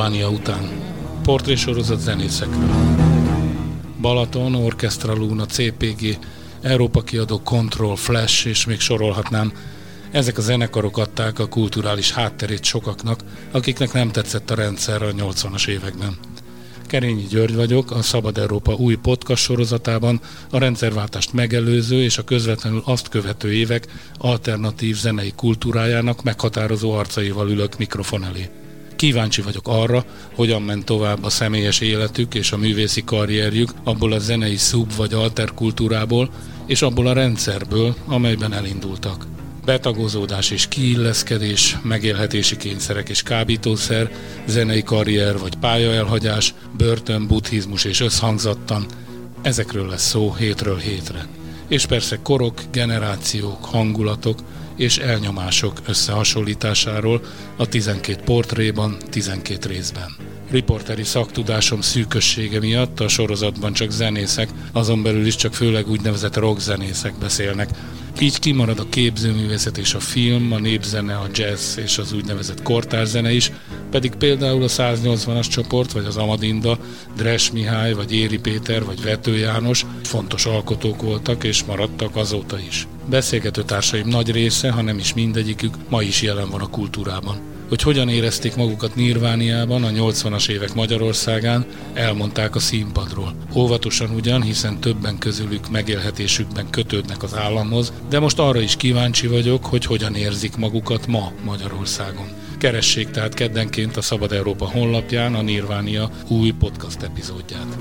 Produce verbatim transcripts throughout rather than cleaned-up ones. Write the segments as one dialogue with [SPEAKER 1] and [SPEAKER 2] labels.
[SPEAKER 1] Nirvania után. Portrésorozat zenészekről. Balaton, Orchestra Luna, cé pé gé, Európa kiadó, Control, Flash, és még sorolhatnám. Ezek a zenekarok adták a kulturális hátterét sokaknak, akiknek nem tetszett a rendszer a nyolcvanas években. Kerényi György vagyok, a Szabad Európa új podcast sorozatában a rendszerváltást megelőző és a közvetlenül azt követő évek alternatív zenei kultúrájának meghatározó arcaival ülök mikrofon elé. Kíváncsi vagyok arra, hogyan ment tovább a személyes életük és a művészi karrierjük abból a zenei szub vagy alterkultúrából és abból a rendszerből, amelyben elindultak. Betagozódás és kiilleszkedés, megélhetési kényszerek és kábítószer, zenei karrier vagy pályaelhagyás, börtön, buddhizmus és összhangzattan. Ezekről lesz szó hétről hétre. És persze korok, generációk, hangulatok és elnyomások összehasonlításáról a tizenkét portréban, tizenkét részben. Riporteri szaktudásom szűkössége miatt a sorozatban csak zenészek, azon belül is csak főleg úgynevezett rockzenészek beszélnek. Így kimarad a képzőművészet és a film, a népzene, a jazz és az úgynevezett kortárzene is, pedig például a száznyolcvanas csoport, vagy az Amadinda, Dres Mihály, vagy Éri Péter, vagy Vető János fontos alkotók voltak és maradtak azóta is. Beszélgető társaim nagy része, ha nem is mindegyikük, ma is jelen van a kultúrában. Hogy hogyan érezték magukat Nirvániában a nyolcvanas évek Magyarországán, elmondták a színpadról. Óvatosan ugyan, hiszen többen közülük megélhetésükben kötődnek az államhoz, de most arra is kíváncsi vagyok, hogy hogyan érzik magukat ma Magyarországon. Keressék tehát keddenként a Szabad Európa honlapján a Nirvania új podcast epizódját.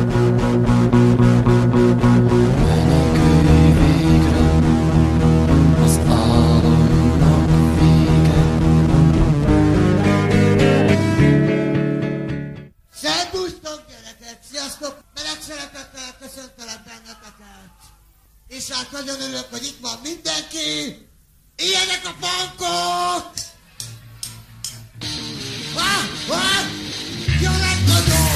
[SPEAKER 2] És hát nagyon örülök, hogy itt van mindenki! Ilyenek a funkok! Vá! Vá! Jó lett nagyon!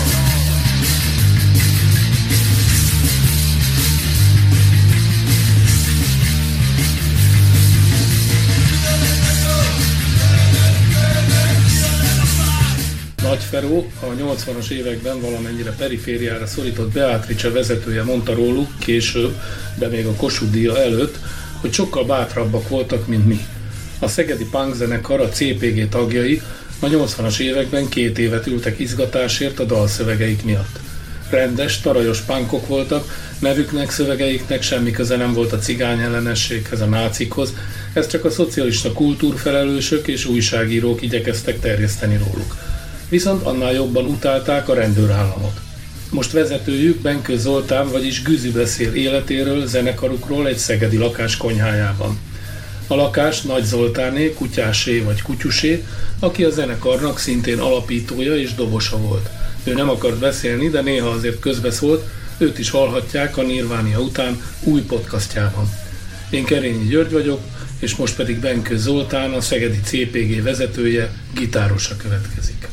[SPEAKER 1] Nagyferó a nyolcvanas években valamennyire perifériára szorított Beatrice vezetője mondta róluk később, de még a Kossuth díja előtt, hogy sokkal bátrabbak voltak, mint mi. A szegedi punk zenekar, a cé pé gé tagjai a nyolcvanas években két évet ültek izgatásért a dalszövegeik miatt. Rendes, tarajos punkok voltak, nevüknek, szövegeiknek semmi köze nem volt a cigány ellenességhez, a nácikhoz, ezt csak a szocialista kultúrfelelősök és újságírók igyekeztek terjeszteni róluk. Viszont annál jobban utálták a rendőrállamot. Most vezetőjük Benkő Zoltán, vagyis Güzi beszél életéről, zenekarukról egy szegedi lakás konyhájában. A lakás Nagy Zoltáné, Kutyásé vagy Kutyusé, aki a zenekarnak szintén alapítója és dobosa volt. Ő nem akart beszélni, de néha azért közbeszólt, őt is hallhatják a Nirvania után új podcastjában. Én Kerényi György vagyok, és most pedig Benkő Zoltán, a szegedi cé pé gé vezetője, gitárosa következik.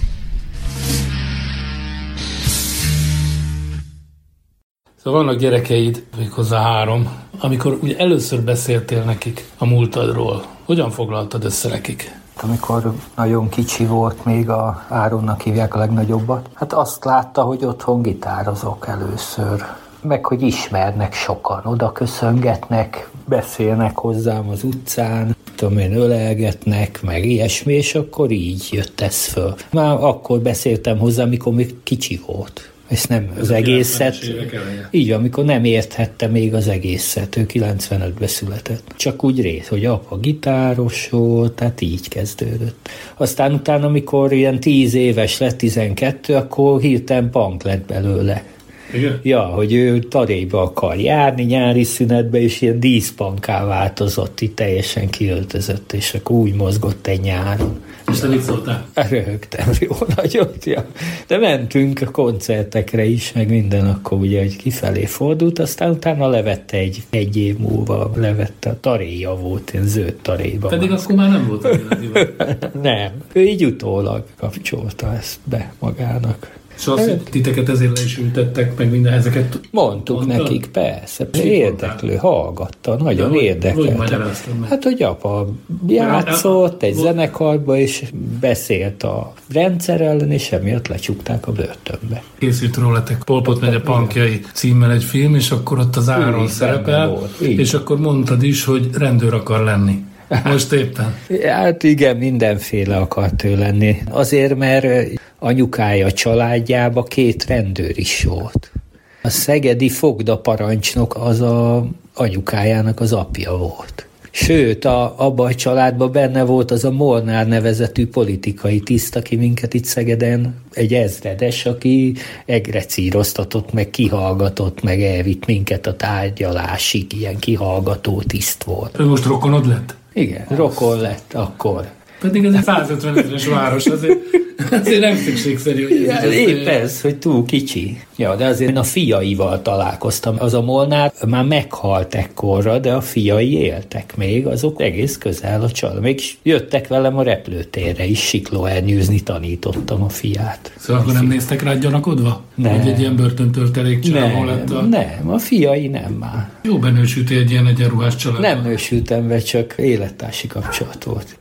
[SPEAKER 1] Szóval vannak gyerekeid, méghozzá három, amikor ugye először beszéltél nekik a múltadról. Hogyan foglaltad össze nekik?
[SPEAKER 3] Amikor nagyon kicsi volt, még a Áronnak hívják a legnagyobbat, hát azt látta, hogy otthon gitározok először. Meg hogy ismernek sokan, oda köszöngetnek, beszélnek hozzám az utcán, tudom én, ölelgetnek, meg ilyesmi, és akkor így jött ez föl. Már akkor beszéltem hozzá, amikor még kicsi volt. És nem ez az egészet, így amikor nem érthette még az egészet, ő kilencvenötben született. Csak úgy rész, hogy apa gitáros volt, tehát így kezdődött. Aztán utána, amikor ilyen tíz éves lett, tizenkettő, akkor hirtelen punk lett belőle. Igen? Ja, hogy ő taréba akar járni nyári szünetbe, és ilyen díszpanká változott, itt teljesen kiöltözött, és akkor úgy mozgott egy nyáron.
[SPEAKER 1] És te mit szóltál?
[SPEAKER 3] Röhögtem jó nagyot, ja. De mentünk a koncertekre is, meg minden, akkor ugye, hogy kifelé fordult, aztán utána levette egy, egy év múlva, levette a taréja volt, ilyen zöld taréba.
[SPEAKER 1] Pedig már akkor már nem volt a
[SPEAKER 3] Nem, ő így utólag kapcsolta ezt be magának.
[SPEAKER 1] És azt, hogy titeket ezért le is ültettek, meg minden ezeket
[SPEAKER 3] mondtuk mondtad? Nekik, persze. Érdeklő, hallgatta, nagyon érdekelt. Hát, hogy apa játszott egy zenekarba, és beszélt a rendszer ellen, és emiatt lecsukták a börtönbe.
[SPEAKER 1] Készült rólatek Pol Pot megye punkjai címmel egy film, és akkor ott az Áron szerepel, és akkor mondtad is, hogy rendőr akar lenni. Most éppen.
[SPEAKER 3] Hát igen, mindenféle akart ő lenni. Azért, mert anyukája családjába két rendőr is volt. A szegedi fogdaparancsnok az a anyukájának az apja volt. Sőt, a, abban a családban benne volt az a Molnár nevezetű politikai tiszt, aki minket itt Szegeden, egy ezredes, aki egrecíroztatott, meg kihallgatott, meg elvitt minket a tárgyalásig, ilyen kihallgató tiszt volt.
[SPEAKER 1] Ő most rokonod lett?
[SPEAKER 3] Igen, rokon lett akkor.
[SPEAKER 1] Pedig ez egy százötven ezeres város, azért, azért nem szükségszerű, hogy ez...
[SPEAKER 3] Ja, épp ez, hogy túl kicsi. Ja, de azért a fiaival találkoztam. Az a Molnár már meghalt ekkorra, de a fiai éltek még, azok egész közel a család. Még jöttek velem a repülőtérre is, siklóernyőzni tanítottam a fiát.
[SPEAKER 1] Szóval akkor nem néztek rá gyanakodva?
[SPEAKER 3] Nem.
[SPEAKER 1] Hogy egy ilyen börtöntörtelék családból lett a...
[SPEAKER 3] Nem, a fiai nem már.
[SPEAKER 1] Jó benősültél egy ilyen egyenruhás családban.
[SPEAKER 3] Nem nősültem be, csak élettársi kapcsolat volt.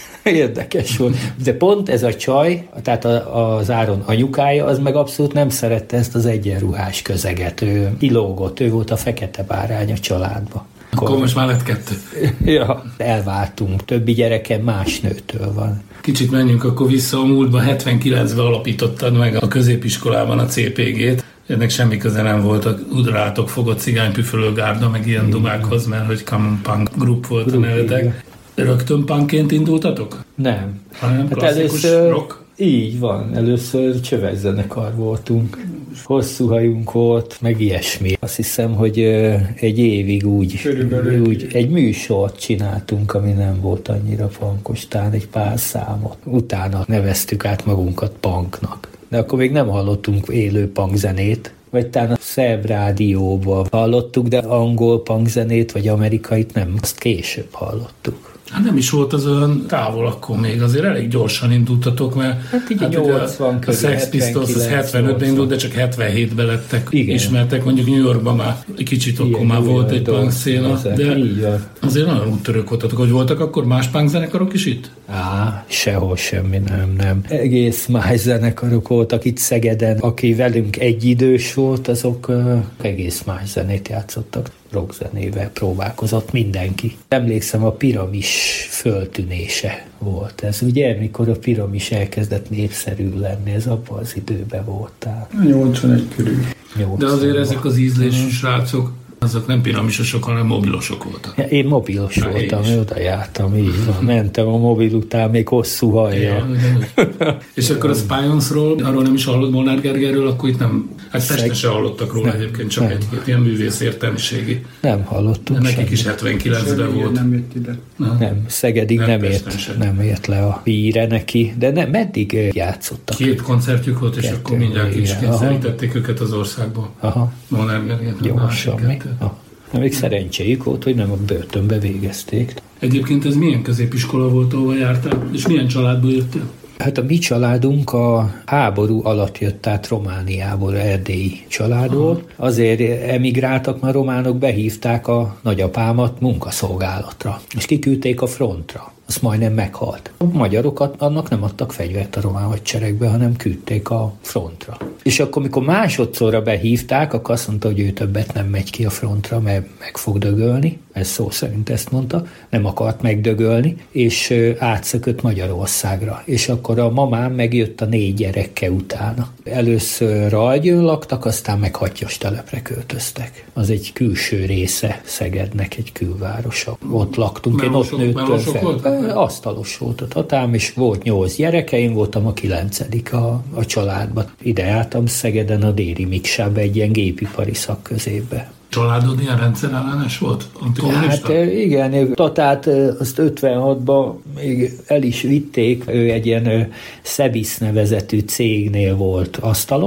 [SPEAKER 3] Érdekes volt. De pont ez a csaj, tehát az Áron anyukája, az meg abszolút nem szerette ezt az egyenruhás közeget. Ő kilógott, ő volt a fekete bárány a családba.
[SPEAKER 1] Akkor, Akkor most már lett kettő.
[SPEAKER 3] Ja, elváltunk. Többi gyerekem más nőtől van.
[SPEAKER 1] Kicsit menjünk akkor vissza a múltba. hetvenkilencben alapítottad meg a középiskolában a cé pé gét. Ennek semmi köze nem volt a udrátok fogott cigánypüfölőgárda, meg ilyen dumákhoz, mert hogy Common Punk Group volt Group, a nevetek. Rögtön punkként indultatok?
[SPEAKER 3] Nem.
[SPEAKER 1] Hanem hát klasszikus először, rock?
[SPEAKER 3] Így van. Először csövegzenekar voltunk. Hosszú hajunk volt, meg ilyesmi. Azt hiszem, hogy egy évig úgy, úgy egy műsort csináltunk, ami nem volt annyira punkos, talán egy pár számot. Utána neveztük át magunkat punknak. De akkor még nem hallottunk élő punkzenét, vagy talán a szerb rádióban hallottuk, de angol punkzenét, vagy amerikait nem, azt később hallottuk.
[SPEAKER 1] Hát nem is volt az olyan távol akkor még, azért elég gyorsan indultatok, mert
[SPEAKER 3] hát így hát nyolcvan
[SPEAKER 1] a, a Sex Pistols az hetvenötben indult, de csak hetvenhétben lettek igen. ismertek, mondjuk New Yorkban már egy kicsit igen, akkor már volt egy punk széna, de azért nagyon úttörők voltatok, hogy voltak akkor más punk zenekarok is itt?
[SPEAKER 3] Á, sehol semmi, nem, nem. Egész más zenekarok voltak itt Szegeden, aki velünk egyidős volt, azok uh, egész más zenét játszottak. Rockzenével próbálkozott mindenki. Emlékszem, a Piramis föltűnése volt ez. Ugye, mikor a Piramis elkezdett népszerű lenni, ez abban az időben voltál.
[SPEAKER 1] nyolcvanegy körül. De azért ezek az ízlésű srácok, azok nem piramisosok, hanem mobilosok voltak.
[SPEAKER 3] Ja, én mobilos Na, voltam, én oda jártam, így van. Mentem a mobil után még hosszú hajjal.
[SPEAKER 1] És akkor a Spionsról, arról nem is hallott Molnár Gergelyről, akkor itt nem, hát Pesten se hallottak róla nem, egyébként, csak nem. egy ilyen művész értelmiségi.
[SPEAKER 3] Nem hallottunk.
[SPEAKER 1] De nekik is hetvenkilencben volt.
[SPEAKER 4] Nem jött ide.
[SPEAKER 3] Na. Nem, Szegedig nem, nem, ért, nem ért le a víre neki, de nem, meddig játszottak?
[SPEAKER 1] Két koncertjük volt, és Kettő, akkor mindjárt is kényszerítették őket az országból.
[SPEAKER 3] Aha.
[SPEAKER 1] Molnár Gergelyt.
[SPEAKER 3] Gyorsan mi? Még szerencséjük volt, hogy nem a börtönbe végezték.
[SPEAKER 1] Egyébként ez milyen középiskola volt, ahol jártál? És milyen családból jöttél?
[SPEAKER 3] Hát a mi családunk a háború alatt jött át Romániából, erdélyi családból. Aha. Azért emigráltak, mert a románok behívták a nagyapámat munkaszolgálatra, és kiküldték a frontra. Az majdnem meghalt. A magyarokat annak nem adtak fegyvert a román hadseregbe, hanem küldték a frontra. És akkor, mikor másodszorra behívták, akkor azt mondta, hogy ő többet nem megy ki a frontra, mert meg fog dögölni. Ez szó szerint ezt mondta. Nem akart megdögölni, és átszökött Magyarországra. És akkor a mamám megjött a négy gyerekkel utána. Először Ralgyőn laktak, aztán meg Hattyas telepre költöztek. Az egy külső része Szegednek, egy külvárosa. Ott laktunk, én ott nőttől fel. Asztalos volt a tatám, és volt nyolc gyereke, én voltam a kilencedik a, a családban. Ide jártam Szegeden a Déri Miksába, egy ilyen gépipari szakközépbe.
[SPEAKER 1] Családod ilyen rendszerellenes volt?
[SPEAKER 3] Hát igen, tatát azt ötvenhatban még el is vitték, ő egy ilyen Szebisz nevezetű cégnél volt asztalos,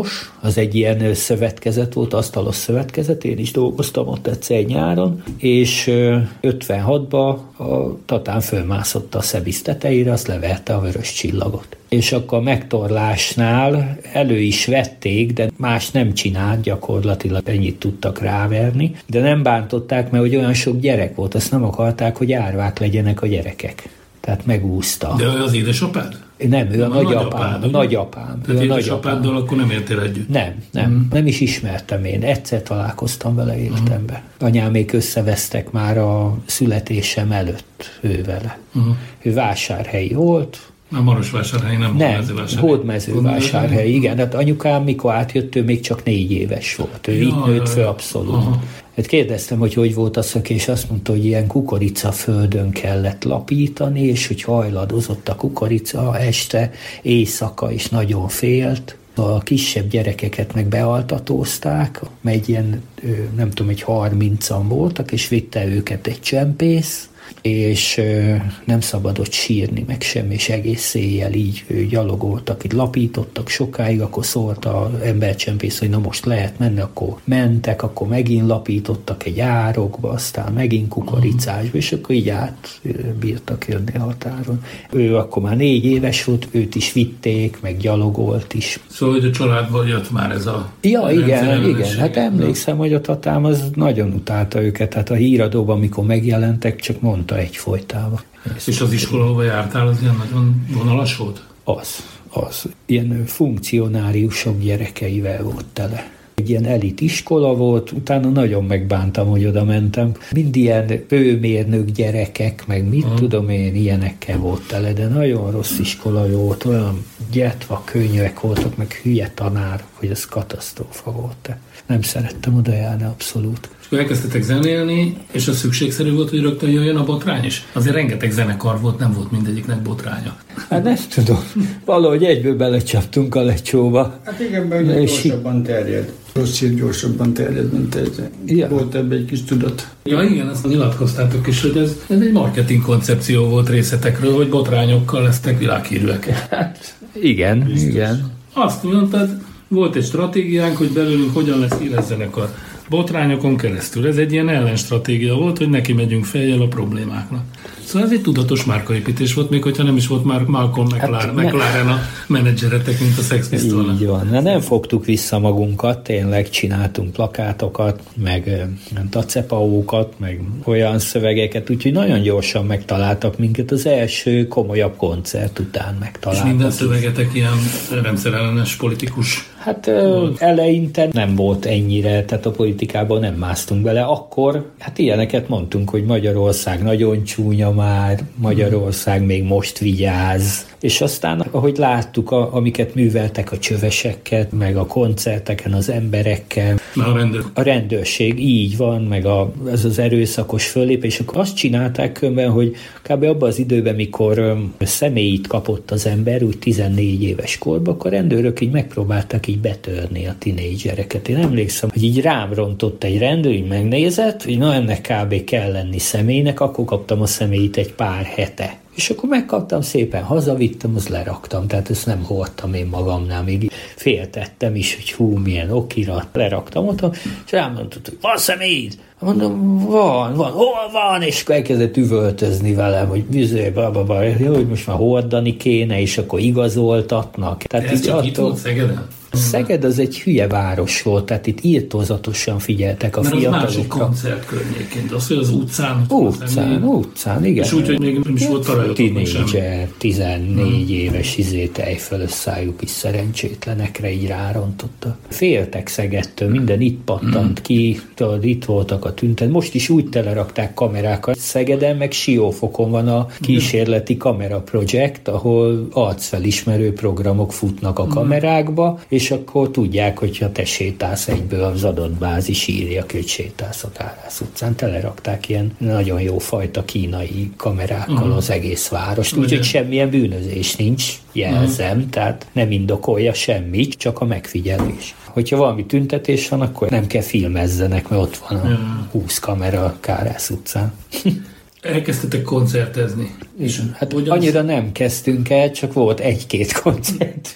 [SPEAKER 3] az egy ilyen szövetkezet volt, asztalos szövetkezet, én is dolgoztam ott egyszer nyáron, és ötvenhatban a Tatán fölmászott a Szebisz tetejére, azt leverte a vörös csillagot. És akkor a megtorlásnál elő is vették, de más nem csinált, gyakorlatilag ennyit tudtak ráverni, de nem bántották, mert hogy olyan sok gyerek volt, azt nem akarták, hogy árvák legyenek a gyerekek. Tehát megúszta.
[SPEAKER 1] De ő az édesapád?
[SPEAKER 3] Nem, ő a, a nagyapám. A nagyapám.
[SPEAKER 1] Tehát édesapáddal akkor nem értél együtt?
[SPEAKER 3] Nem, nem. Mm. Nem is ismertem én. Egyszer találkoztam vele életemben. Mm. Anyám még összevesztek már a születésem előtt ő vele. Mm. Ő vásárhelyi volt.
[SPEAKER 1] A Marosvásárhelyi, nem Hódmezővásárhelyi.
[SPEAKER 3] Hódmezővásárhelyi, igen. Hát anyukám, mikor átjött, ő még csak négy éves volt. Ő ja, itt nőtt föl abszolút. Aha. Hát kérdeztem, hogy hogy volt a szök, és azt mondta, hogy ilyen kukoricaföldön kellett lapítani, és hogy hajladozott a kukorica este, éjszaka is nagyon félt. A kisebb gyerekeket meg bealtatózták, egy ilyen, nem tudom, egy harmincan voltak, és vitte őket egy csempész, és nem szabadott sírni, meg semmi, és egész éjjel így gyalogoltak, itt lapítottak sokáig, akkor szólt az embercsempész, hogy na most lehet menni, akkor mentek, akkor megint lapítottak egy árokba, aztán megint kukoricásba, és akkor így átbírtak jönni a határon. Ő akkor már négy éves volt, őt is vitték, meg gyalogolt is.
[SPEAKER 1] Szóval, hogy a családból jött már ez a...
[SPEAKER 3] Ja, igen, igen, hát emlékszem, hogy a tatám az nagyon utálta őket, hát a híradóban, amikor megjelentek, csak mondta egyfolytában.
[SPEAKER 1] És az iskola, ahol jártál, az ilyen nagyon vonalas volt?
[SPEAKER 3] Az, az. Ilyen funkcionáriusok gyerekeivel volt tele. Egy ilyen elit iskola volt, utána nagyon megbántam, hogy oda mentem. Mind ilyen főmérnök gyerekek, meg mit uh-huh. tudom én, ilyenekkel volt tele, de nagyon rossz iskola volt, olyan gyetva könyvek voltak, meg hülye tanár, hogy ez katasztrófa volt. Nem szerettem oda járni abszolút.
[SPEAKER 1] És akkor elkezdtetek zenélni, és az szükségszerű volt, hogy rögtön jöjjön a botrány is? Azért rengeteg zenekar volt, nem volt mindegyiknek botránya.
[SPEAKER 3] Hát nem tudom. Valahogy egyből belecsaptunk a lecsóba.
[SPEAKER 4] Hát igen, mert ugye gyorsabban terjed. Rossz hír gyorsabban terjed, mint ez. Ja. Volt ebben egy kis tudat.
[SPEAKER 1] Ja igen, azt nyilatkoztátok is, hogy ez, ez egy marketing koncepció volt részletekről, hogy botrányokkal lesztek világhírűek.
[SPEAKER 3] Hát igen, biztos. Igen.
[SPEAKER 1] Azt mondtad, volt egy stratégiánk, hogy belőlünk hogyan lesz híres zenekar. Botrányokon keresztül. Ez egy ilyen ellenstratégia volt, hogy neki megyünk fejjel a problémáknak. Szóval ez egy tudatos márkaépítés volt, még hogyha nem is volt már Malcolm McLaren, hát McLaren a menedzseretek, mint a Sex Pistols.
[SPEAKER 3] Így van. Na, nem fogtuk vissza magunkat, tényleg csináltunk plakátokat, meg tacepaókat, meg olyan szövegeket, úgyhogy nagyon gyorsan megtaláltak minket. Az első komolyabb koncert után megtaláltak.
[SPEAKER 1] És minden szövegetek ilyen rendszerellenes politikus?
[SPEAKER 3] Hát ö, eleinte nem volt ennyire, tehát a politikában nem másztunk bele. Akkor hát ilyeneket mondtunk, hogy Magyarország nagyon csúnya már, Magyarország még most vigyáz. És aztán, ahogy láttuk, a, amiket műveltek a csöveseket, meg a koncerteken az emberekkel.
[SPEAKER 1] A, rendőr.
[SPEAKER 3] a rendőrség, így van, meg a, ez az erőszakos föllépés. Akkor azt csinálták különben, hogy kb. Abban az időben, mikor személyit kapott az ember, úgy tizennégy éves korban, akkor a rendőrök így megpróbálták így betörni a tinédzsereket. Én emlékszem, hogy így rám rontott egy rendőr, így megnézett, hogy na ennek kb. Kell lenni személynek, akkor kaptam a személyit egy pár hete. És akkor megkaptam, szépen hazavittem, azt leraktam, tehát ezt nem hordtam én magamnál, még féltettem is, hogy hú, milyen okirat, leraktam ott, és elmondott, hogy van személyed? Mondom, van, van, hol van? És akkor elkezdett üvöltözni velem, hogy bizony, bababa, hogy most már hordani kéne, és akkor igazoltatnak.
[SPEAKER 1] Tehát ez csak attól... itt volt Szegeden?
[SPEAKER 3] Szeged az egy hülye város volt, tehát itt írtózatosan figyeltek a mert fiatalokra.
[SPEAKER 1] Mert az másik koncert környéként, az, hogy az utcán...
[SPEAKER 3] Utcán, utcán, igen.
[SPEAKER 1] És úgy, hogy még nem is volt tarajotok
[SPEAKER 3] sem. tizennégy éves izé tejfölös szájuk is szerencsétlenekre így rárontotta. Féltek Szegedtől, minden itt pattant mm. ki, tudod, itt voltak a tüntet. Most is úgy telerakták kamerákat. Szegeden meg Siófokon van a kísérleti kamera projekt, ahol arcfelismerő programok futnak a kamerákba, és akkor tudják, hogyha te sétálsz egyből, az adatbázis írja, hogy sétálsz a Kárász utcán. Telerakták ilyen nagyon jó fajta kínai kamerákkal uh-huh. az egész várost, úgyhogy semmilyen bűnözés nincs, jelzem, uh-huh. tehát nem indokolja semmit, csak a megfigyelés. Hogyha valami tüntetés van, akkor nem kell filmezzenek, mert ott van a uh-huh. húsz kamera a Kárász utcán.
[SPEAKER 1] Elkezdtetek koncertezni.
[SPEAKER 3] És hát annyira nem kezdtünk el, csak volt egy-két koncertünk.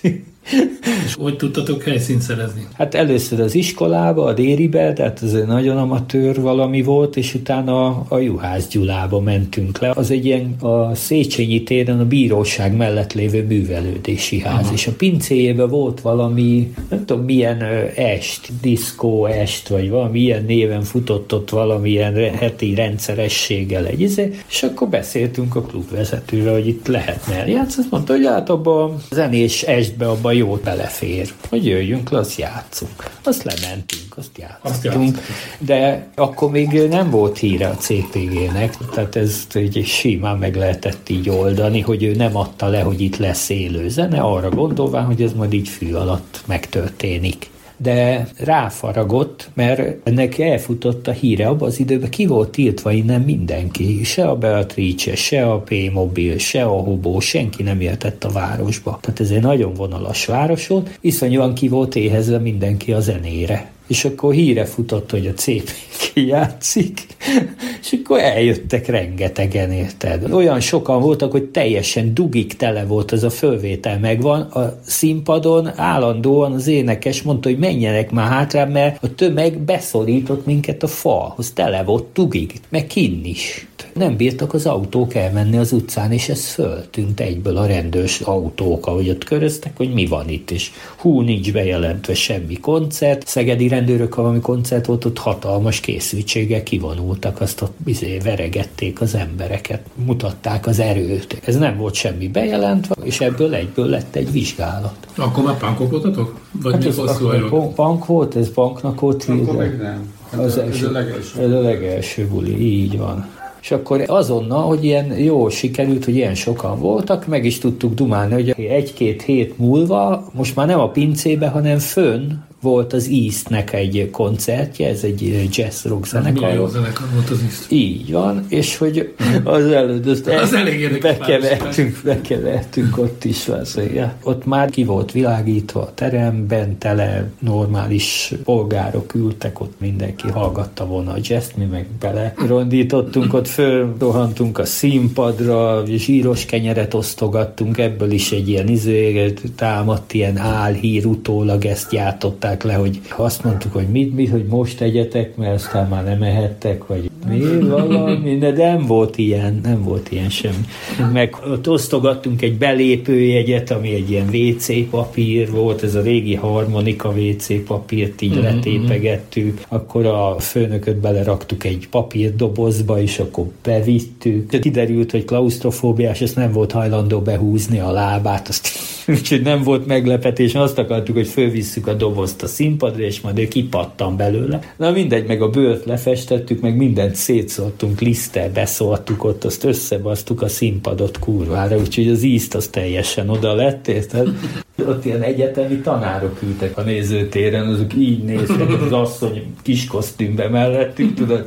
[SPEAKER 1] És hogy tudtatok helyszínt szerezni?
[SPEAKER 3] Hát először az iskolába, a Déribe, tehát ez egy nagyon amatőr valami volt, és utána a, a Juhász Gyulába mentünk le. Az egy ilyen a Széchenyi téren a bíróság mellett lévő művelődési ház, aha. És a pincéjében volt valami, nem tudom milyen est, diszkó est, vagy valami ilyen néven futott ott valamilyen heti rendszerességgel egy izé, és akkor beszéltünk a klubvezetővel, hogy itt lehetne eljátszani. Azt mondta, hogy hát abba a zenés estbe abba jó belefér, hogy jöjjünk le, azt játszunk. Azt lementünk, azt játszottunk. De akkor még nem volt híre a cé pé gének, tehát ezt egy simán meg lehetett így oldani, hogy ő nem adta le, hogy itt lesz élő zene, arra gondolván, hogy ez majd így fű alatt megtörténik. De ráfaragott, mert ennek elfutott a híre, abban az időben ki volt tiltva innen mindenki, se a Beatrice, se a P-mobil, se a Hobó, senki nem jöhetett a városba. Tehát ez egy nagyon vonalas város volt, iszonyúan ki volt éhezve mindenki a zenére. És akkor híre futott, hogy a cé pé gé játszik, és akkor eljöttek rengetegen, érted. Olyan sokan voltak, hogy teljesen dugig tele volt ez a fölvétel, megvan. A színpadon állandóan az énekes mondta, hogy menjenek már hátra, mert a tömeg beszorított minket a falhoz, tele volt dugig, meg kinn is. Nem bírtak az autók elmenni az utcán, és ez föltűnt egyből a rendőrs autók, ahogy ott köröztek, hogy mi van itt, és hú, nincs bejelentve semmi koncert. Szegedi rendőrök, ha valami koncert volt, ott hatalmas készültséggel kivonultak, azt ott bizé veregették az embereket, mutatták az erőt. Ez nem volt semmi bejelentve, és ebből egyből lett egy vizsgálat.
[SPEAKER 1] Akkor már punkok voltatok? Vagy
[SPEAKER 3] hát
[SPEAKER 1] mi hosszú ajról?
[SPEAKER 3] Punk volt, ez punknak volt.
[SPEAKER 4] Akkor meg nem. Hát
[SPEAKER 3] az
[SPEAKER 4] ez,
[SPEAKER 3] első,
[SPEAKER 4] ez a legelső.
[SPEAKER 3] Ez a legelső buli, így van. És akkor azonnal, hogy ilyen jól sikerült, hogy ilyen sokan voltak, meg is tudtuk dumálni, hogy egy-két hét múlva, most már nem a pincébe, hanem fönn volt az Eastnek egy koncertje, ez egy jazz rock zenekar.
[SPEAKER 1] Milyen jó zenekar volt az East.
[SPEAKER 3] Így van, és hogy az előtt, azt
[SPEAKER 1] az elég
[SPEAKER 3] bekevertünk, bekevertünk ott is. Ja. Ott már ki volt világítva a teremben, tele normális polgárok ültek, ott mindenki hallgatta volna a jazzt, mi meg bele rondítottunk, ott fölrohantunk a színpadra, zsíros kenyeret osztogattunk, ebből is egy ilyen izőért támadt, ilyen álhír utólag ezt jártották le, hogy azt mondtuk, hogy mit, mit, hogy most egyetek, mert aztán már nem ehettek, vagy mi, valami, de nem volt ilyen, nem volt ilyen sem. Meg ott osztogattunk egy belépőjegyet, ami egy ilyen vé cé papír volt, ez a régi harmonika vé cé papírt így mm-hmm. letépegettük, akkor a főnököt beleraktuk egy papírdobozba, és akkor bevittük. Kiderült, hogy klausztrofóbiás, ezt nem volt hajlandó behúzni a lábát, azt úgyhogy nem volt meglepetés, azt akartuk, hogy fölvisszük a dobozt a színpadra, és majd ő kipattan belőle. Na mindegy, meg a bőrt lefestettük, meg mindent szétszóltunk, liszttel beszóltuk ott, azt összebasztuk a színpadot kurvára, úgyhogy az ízt az teljesen oda lett, érted? Ott ilyen egyetemi tanárok ültek a nézőtéren, azok így néztek, az asszony kis kosztümbe mellettünk, tudod?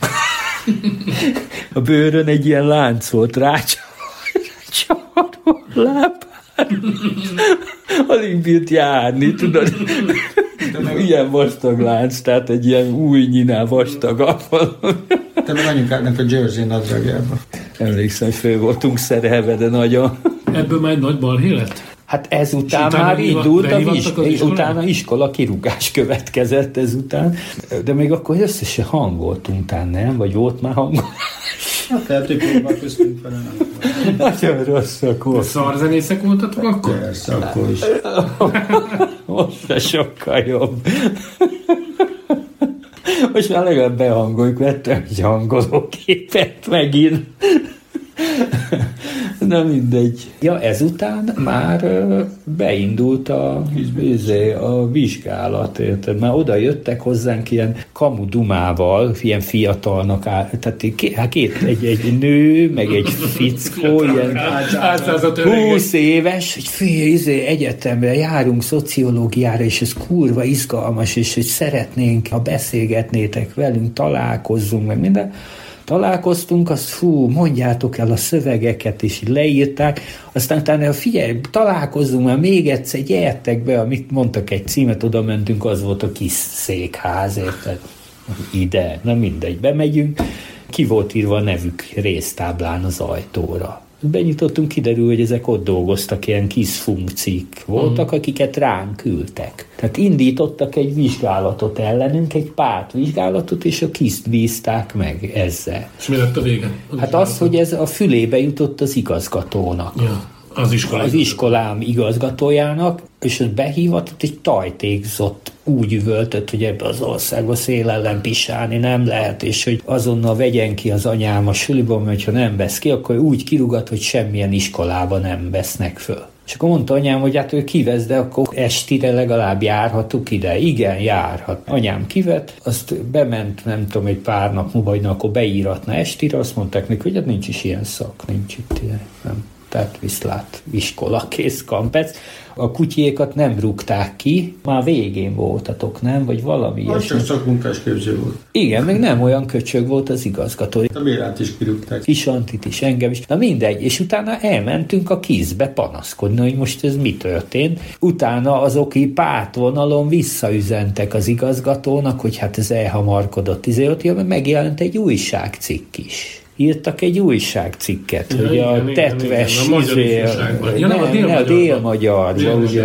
[SPEAKER 3] A bőrön egy ilyen lánc volt, rácsavarva a láb. Alig bírt járni, tudod? Ilyen vastag lánc, tehát egy ilyen új nyinál vastagabb.
[SPEAKER 4] Te meg anyukáknak a Jersey nadrágjában.
[SPEAKER 3] Emlékszem, hogy föl voltunk szerelve, de nagyon.
[SPEAKER 1] Ebből már egy nagy balhé lett?
[SPEAKER 3] Hát ezután már indult a vizsgálat, utána iskola kirúgás következett ezután, de még akkor összesen hangoltunk tán, nem? Vagy volt már hangolás?
[SPEAKER 4] Hát lehet, hogy próbál köztünk vele, nem.
[SPEAKER 3] Nagyon rossz akkor.
[SPEAKER 1] Szarzenészek voltatok akkor?
[SPEAKER 4] Persze, akkor is.
[SPEAKER 3] Most se sokkal jobb. Most már legalább behangoljuk, vettem egy hangolóképet megint. Na mindegy. Ja, ezután már beindult a, a vizsgálat, érted? Már oda jöttek hozzánk ilyen kamudumával, ilyen fiatalnak áll, tehát két, két egy, egy nő, meg egy fickó, ilyen húsz éves, hogy figyelj, izé, egyetemre járunk szociológiára, és ez kurva izgalmas, és hogy szeretnénk, ha beszélgetnétek velünk, találkozzunk, meg minden. Találkoztunk, azt fú, mondjátok el a szövegeket, és leírták, aztán utána figyelj, találkozzunk már még egyszer, gyertek be, amit mondtak egy címet, oda mentünk, az volt a kis székház, érted? Ide, na mindegy, bemegyünk, ki volt írva a nevük résztáblán az ajtóra. Benyitottunk, kiderül, hogy ezek ott dolgoztak, ilyen kis funkciók voltak, mm. akiket ránk küldtek. Tehát indítottak egy vizsgálatot ellenünk, egy pártvizsgálatot, és a kiszt bízták meg ezzel.
[SPEAKER 1] És mi lett a vége? A
[SPEAKER 3] hát az, hogy ez a fülébe jutott az igazgatónak.
[SPEAKER 1] Ja, az iskolám.
[SPEAKER 3] Az iskolám igazgatójának, és az behívatott, egy tajtékzott úgy üvöltött, hogy ebbe az országba szél ellen pisálni nem lehet, és hogy azonnal vegyen ki az anyám a suliban, mert ha nem vesz ki, akkor úgy kirugat, hogy semmilyen iskolába nem vesznek föl. És akkor mondta anyám, hogy hát ő kivesz, de akkor estire legalább járhatunk ide. Igen, járhat. Anyám kivett, azt bement, nem tudom, egy pár nap múlva, hogy akkor beíratna estire, azt mondták neki, hogy hát nincs is ilyen szak, nincs itt ilyen, nem. Tehát viszlát, iskola, kész, kampec. A kutyékat nem rúgták ki, már végén voltatok, nem? Vagy valami
[SPEAKER 4] ilyesmi. Csak szakmunkás képző volt.
[SPEAKER 3] Igen, meg nem olyan köcsög volt az igazgató.
[SPEAKER 4] A Bélát is kirúgták.
[SPEAKER 3] Isantit is, engem is. Na mindegy, és utána elmentünk a kizbe panaszkodni, hogy most ez mi történt. Utána azok így pártvonalon visszaüzentek az igazgatónak, hogy hát ez elhamarkodott. Izé, megjelent egy újságcikk is. Írtak egy újságcikket, ja, hogy igen, a tetves a Dél-Magyarban, ugye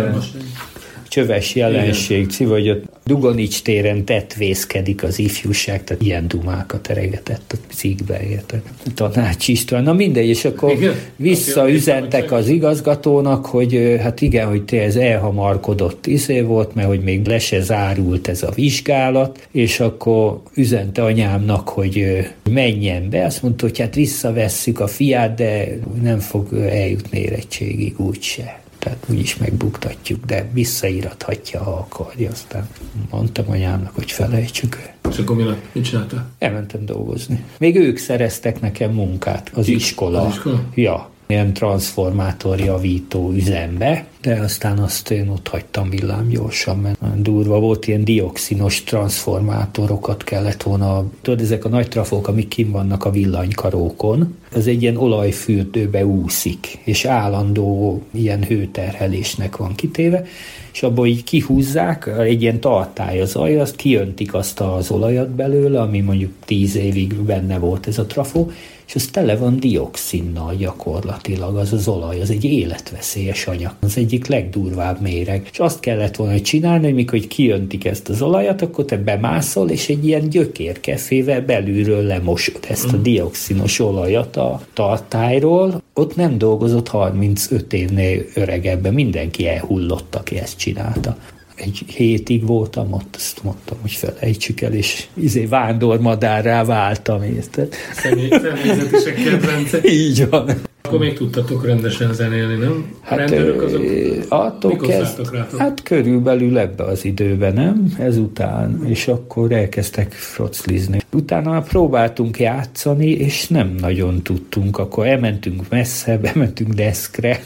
[SPEAKER 3] csöves jelenség, vagy a Dugonics téren tetvészkedik az ifjúság, tehát ilyen dumákat eregetett a cikkbe, érted? Tanács István, na mindegy, és akkor igen? Visszaüzentek az igazgatónak, hogy hát igen, hogy te ez elhamarkodott izé volt, mert hogy még le se zárult ez a vizsgálat, és akkor üzente anyámnak, hogy menjen be, azt mondta, hogy hát visszavesszük a fiát, de nem fog eljutni érettségig úgyse. Tehát úgyis megbuktatjuk, de visszaírathatja, ha akarja. Aztán mondtam anyámnak, hogy felejtsük.
[SPEAKER 1] És akkor mi lett? Mit csináltál?
[SPEAKER 3] Elmentem dolgozni. Még ők szereztek nekem munkát, az iskola. Az iskola? Ja, ilyen transformátorjavító üzembe, de aztán azt én ott hagytam villámgyorsan, mert durva volt, ilyen dioxinos transformátorokat kellett volna. Tudod, ezek a nagy trafók, amik kint vannak a villanykarókon, az egy ilyen olajfürdőbe úszik, és állandó ilyen hőterhelésnek van kitéve, és abból így kihúzzák, egy ilyen tartály az alja, azt kijöntik azt az olajat belőle, ami mondjuk tíz évig benne volt ez a trafó, és az tele van dioxinnal gyakorlatilag, az az olaj, az egy életveszélyes anyag, az egyik legdurvább méreg. És azt kellett volna csinálni, hogy mikor kijöntik ezt az olajat, akkor te bemászol, és egy ilyen gyökérkefével belülről lemosod ezt a dioxinos olajat a tartályról. Ott nem dolgozott harmincöt évnél öregebben, mindenki elhullott, aki ezt csinálta. Egy hétig voltam ott, azt mondtam, hogy felejtsük el, és izé vándormadárrá váltam, érted?
[SPEAKER 1] Személyzetisek kedvence.
[SPEAKER 3] Így van.
[SPEAKER 1] Akkor még tudtatok rendesen zenélni, nem? A hát, rendőrök azok
[SPEAKER 3] attól kezd, hát körülbelül ebbe az időben, nem? Ezután, és akkor elkezdtek froclizni. Utána már próbáltunk játszani, és nem nagyon tudtunk. Akkor elmentünk messze, bementünk Deszkre,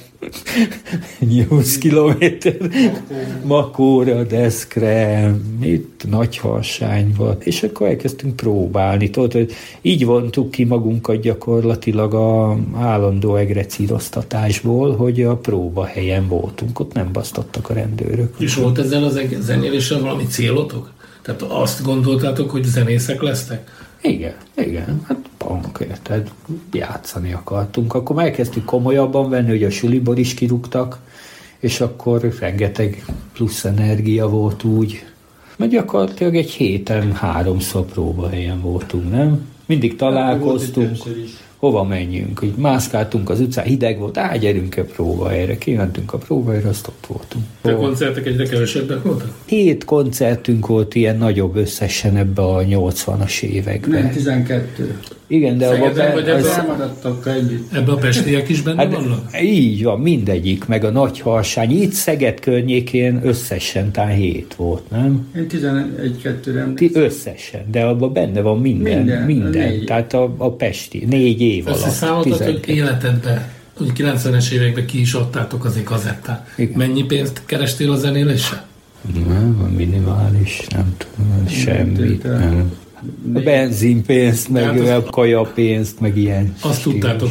[SPEAKER 3] nyolc kilométer, Makóra, Deszkre, itt Nagyharsány volt, és akkor elkezdtünk próbálni. Tudod, hogy így vontuk ki magunkat gyakorlatilag a állandó egrecíroztatásból, hogy a próbahelyen voltunk, ott nem basztattak a rendőrök.
[SPEAKER 1] És volt ezzel az zenéléssel valami célotok? Tehát azt gondoltátok, hogy zenészek lesztek?
[SPEAKER 3] Igen, igen, hát punk, érted, játszani akartunk. Akkor elkezdtük komolyabban venni, hogy a suliból is kirúgtak, és akkor rengeteg plusz energia volt úgy. Mert gyakorlatilag egy héten háromszor próbahelyen voltunk, nem? Mindig találkoztunk. Hova menjünk? Hogy mászkáltunk az utcán, hideg volt, á, gyerünk a próbahelyre. Kimentünk a próbahelyre, azt ott voltunk.
[SPEAKER 1] A koncertek egyre kevesebbek voltak?
[SPEAKER 3] Hét koncertünk volt ilyen nagyobb összesen ebbe a nyolcvanas években.
[SPEAKER 4] Nem, tizenkettő.
[SPEAKER 3] Igen, de
[SPEAKER 1] Szegeden,
[SPEAKER 3] abban
[SPEAKER 1] az...
[SPEAKER 4] elmaradtak együtt.
[SPEAKER 1] Ebben a pestiek is benne hát, vannak?
[SPEAKER 3] Így van, mindegyik, meg a Nagyharsány. Itt Szeged környékén összesen talán hét volt, nem?
[SPEAKER 4] Én tizenegy-kettőre
[SPEAKER 3] Összesen, de abban benne van minden. Minden. minden. Tehát a, a pesti, négy év alatt.
[SPEAKER 1] Összeszámoltad, hogy életedben, hogy kilencvenes években ki is adtátok azért kazettát. Igen. Mennyi pénzt kerestél a zenéléssel?
[SPEAKER 3] Nem, minimális, nem tudom, semmit, nem. A benzinpénzt, meg a kajapénzt, meg ilyen.
[SPEAKER 1] Azt tudtátok, hogy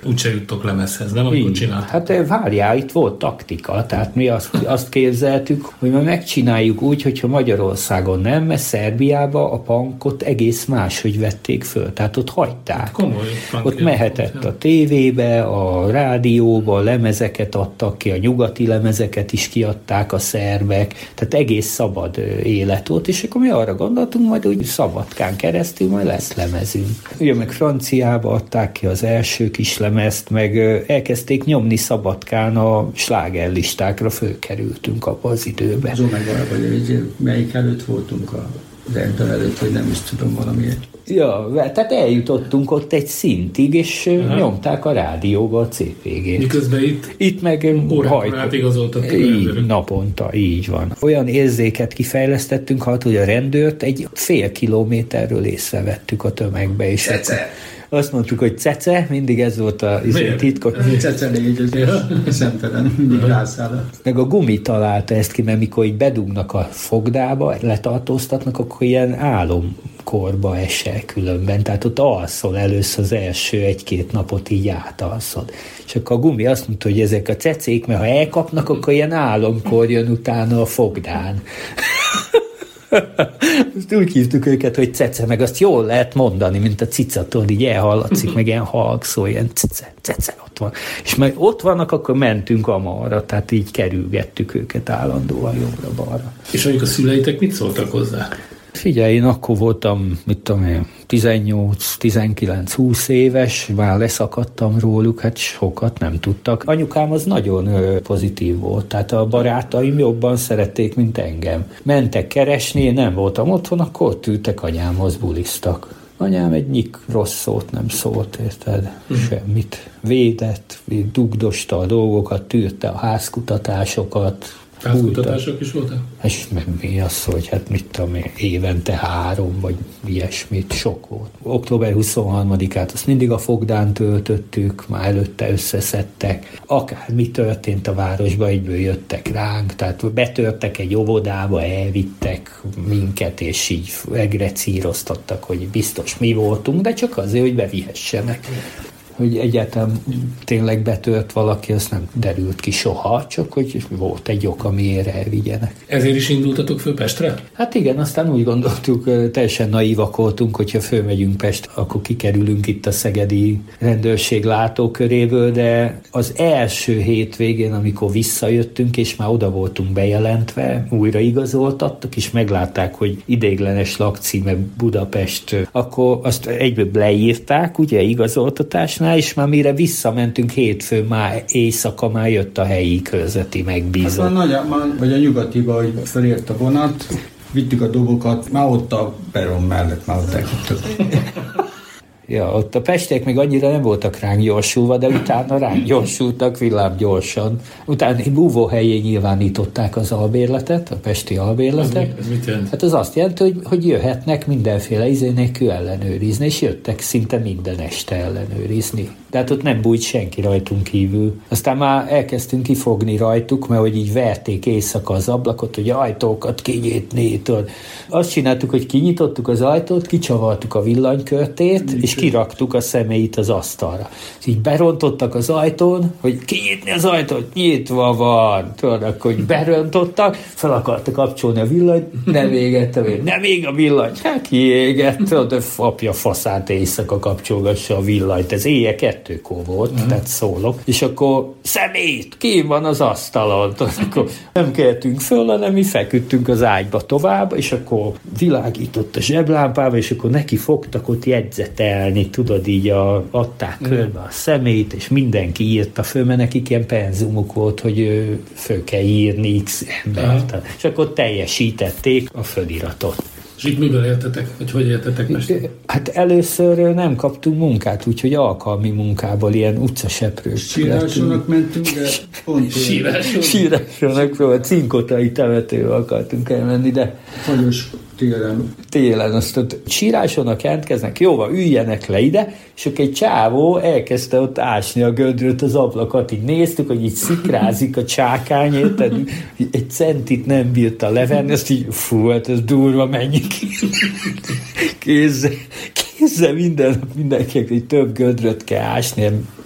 [SPEAKER 1] úgyse juttok lemezhez, nem? Amikor csináltok.
[SPEAKER 3] Hát várjál, itt volt taktika, tehát mi azt, azt képzeltük, hogy ma megcsináljuk úgy, hogyha Magyarországon nem, mert Szerbiába a punkot egész máshogy vették föl, tehát ott hagyták.
[SPEAKER 1] Komoly.
[SPEAKER 3] Ott mehetett a tévébe, a rádióba, a lemezeket adtak ki, a nyugati lemezeket is kiadták a szerbek, tehát egész szabad élet volt, és akkor mi arra gondoltunk, majd úgy Szabadkán keresztül majd lesz lemezünk. Ugye meg Franciába adták ki az első kis lemezt, meg elkezdték nyomni Szabadkán, a slágerlistákra fölkerültünk abba az időbe.
[SPEAKER 4] Az Omega, vagy melyik előtt voltunk a Delta előtt, vagy nem is tudom valamiért.
[SPEAKER 3] Ja, tehát eljutottunk ott egy szintig, és Aha. nyomták a rádióba a cé pé gét.
[SPEAKER 1] Miközben itt,
[SPEAKER 3] itt meg
[SPEAKER 1] órákon átigazoltak.
[SPEAKER 3] Így, naponta, így van. Olyan érzéket kifejlesztettünk, hát, hogy a rendőrt egy fél kilométerről észrevettük a tömegbe. És
[SPEAKER 4] Cece!
[SPEAKER 3] Azt mondtuk, hogy cece, mindig ez volt a titkos.
[SPEAKER 4] Cece négy, az szemtelen, mindig rászáll.
[SPEAKER 3] Meg a Gumi találta ezt ki, mert mikor így bedugnak a fogdába, letartóztatnak, akkor ilyen álomkorba esel különben. Tehát ott alszol először az első egy-két napot, így átalszod. És akkor a Gumi azt mondta, hogy ezek a cecék, mert ha elkapnak, akkor ilyen álomkor jön utána a fogdán. Azt úgy hívtuk őket, hogy cece, meg azt jól lehet mondani, mint a cicatón, így elhallatszik, meg ilyen halkszó, ilyen cece, cece, ott van. És majd ott vannak, akkor mentünk amarra, tehát így kerülgettük őket állandóan jobbra-balra.
[SPEAKER 1] És mondjuk a szüleitek mit szóltak hozzá?
[SPEAKER 3] Figyelj, én akkor voltam, mit tudom én, tizennyolc, tizenkilenc, húsz éves, már leszakadtam róluk, hát sokat nem tudtak. Anyukám az nagyon ö, pozitív volt, tehát a barátaim jobban szerették, mint engem. Mentek keresni, én nem voltam otthon, akkor ott ültek anyámhoz, buliztak. Anyám egy nyik rossz szót nem szólt, érted? Mm. Semmit. Védett, dugdosta a dolgokat, tűrte a házkutatásokat.
[SPEAKER 1] Házkutatások is voltak?
[SPEAKER 3] És mi az, hogy hát mit tudom én, évente három, vagy ilyesmit, sok volt. október huszonharmadikát azt mindig a fogdán töltöttük, már előtte összeszedtek. Akár mi történt a városba, egyből jöttek ránk, tehát betörtek egy óvodába, elvittek minket, és így egrecíroztattak, hogy biztos mi voltunk, de csak azért, hogy bevihessenek. Hogy egyáltalán tényleg betört valaki, azt nem derült ki soha, csak hogy volt egy ok, amiért elvigyenek.
[SPEAKER 1] Ezért is indultatok föl Pestre?
[SPEAKER 3] Hát igen, aztán úgy gondoltuk, teljesen naívak voltunk, hogyha fölmegyünk Pest, akkor kikerülünk itt a szegedi rendőrség látóköréből, de az első hétvégén, amikor visszajöttünk, és már oda voltunk bejelentve, újra igazoltattak, és meglátták, hogy ideiglenes lakcíme Budapest, akkor azt egyből leírták, ugye igazoltatásnál, és már mire visszamentünk hétfőn, már éjszaka már jött a helyi körzeti megbízó.
[SPEAKER 4] Hát már, már vagy a nyugatiba, hogy felért a vonat, vittük a dobokat, már ott a peron mellett, már ott elkaptak.
[SPEAKER 3] Ja, ott a pestiek még annyira nem voltak ránk gyorsulva, de utána ránk gyorsultak villámgyorsan. Utána búvóhelyén nyilvánították az albérletet, a pesti albérletet.
[SPEAKER 1] Ez mit jelent?
[SPEAKER 3] Hát az azt jelenti, hogy, hogy jöhetnek mindenféle izé nélkül ellenőrizni, és jöttek szinte minden este ellenőrizni. De hát ott nem bújt senki rajtunk kívül. Aztán már elkezdtünk kifogni rajtuk, mert hogy így verték éjszaka az ablakot, hogy ajtókat kinyitni. Azt csináltuk, hogy kinyitottuk az ajtót, kicsavartuk a villanykörtét, és kiraktuk a személyt az asztalra. És így berontottak az ajtón, hogy kinyitni az ajtót, nyitva van. Tudod, akkor hogy berontottak, fel akartak kapcsolni a villanyt, nem égettem én, nem ég a villany. Hát kiégett, tudod, apja faszát éjszaka kapcsolgassa a villanyt. Ez éjjel kettőkor volt, uh-huh. tehát szólok. És akkor szemét, ki van az asztalon? Tudod, akkor nem keltünk föl, hanem mi feküdtünk az ágyba tovább, és akkor világított a zseblámpába, és akkor neki fogtak ott jegyzetelni, tudod, így a, adták mm. körbe a szemét, és mindenki írta föl, mert nekik ilyen penzumuk volt, hogy föl kell írni x embert. Uh-huh. És akkor teljesítették a föliratot.
[SPEAKER 1] És itt miből éltetek? Vagy hogy éltetek most?
[SPEAKER 3] Hát először nem kaptunk munkát, úgyhogy alkalmi munkából ilyen utcaseprők.
[SPEAKER 4] Sírásónak mentünk, de pont
[SPEAKER 1] Sírásónak?
[SPEAKER 3] Sírásónak, szóval cinkotai temetőbe akartunk elmenni, de...
[SPEAKER 4] Fagyos télen.
[SPEAKER 3] Télen, azt ott sírásónak jelentkeznek, jóval üljenek le ide, és akkor egy csávó elkezdte ott ásni a gödröt, az ablakat, így néztük, hogy így szikrázik a csákány, érted? Egy centit nem bírta levenni, azt így, fú, hát ez durva, mennyi ki. Kézzel, kézzel minden, mindenkinek, hogy több gödröt kell ásni,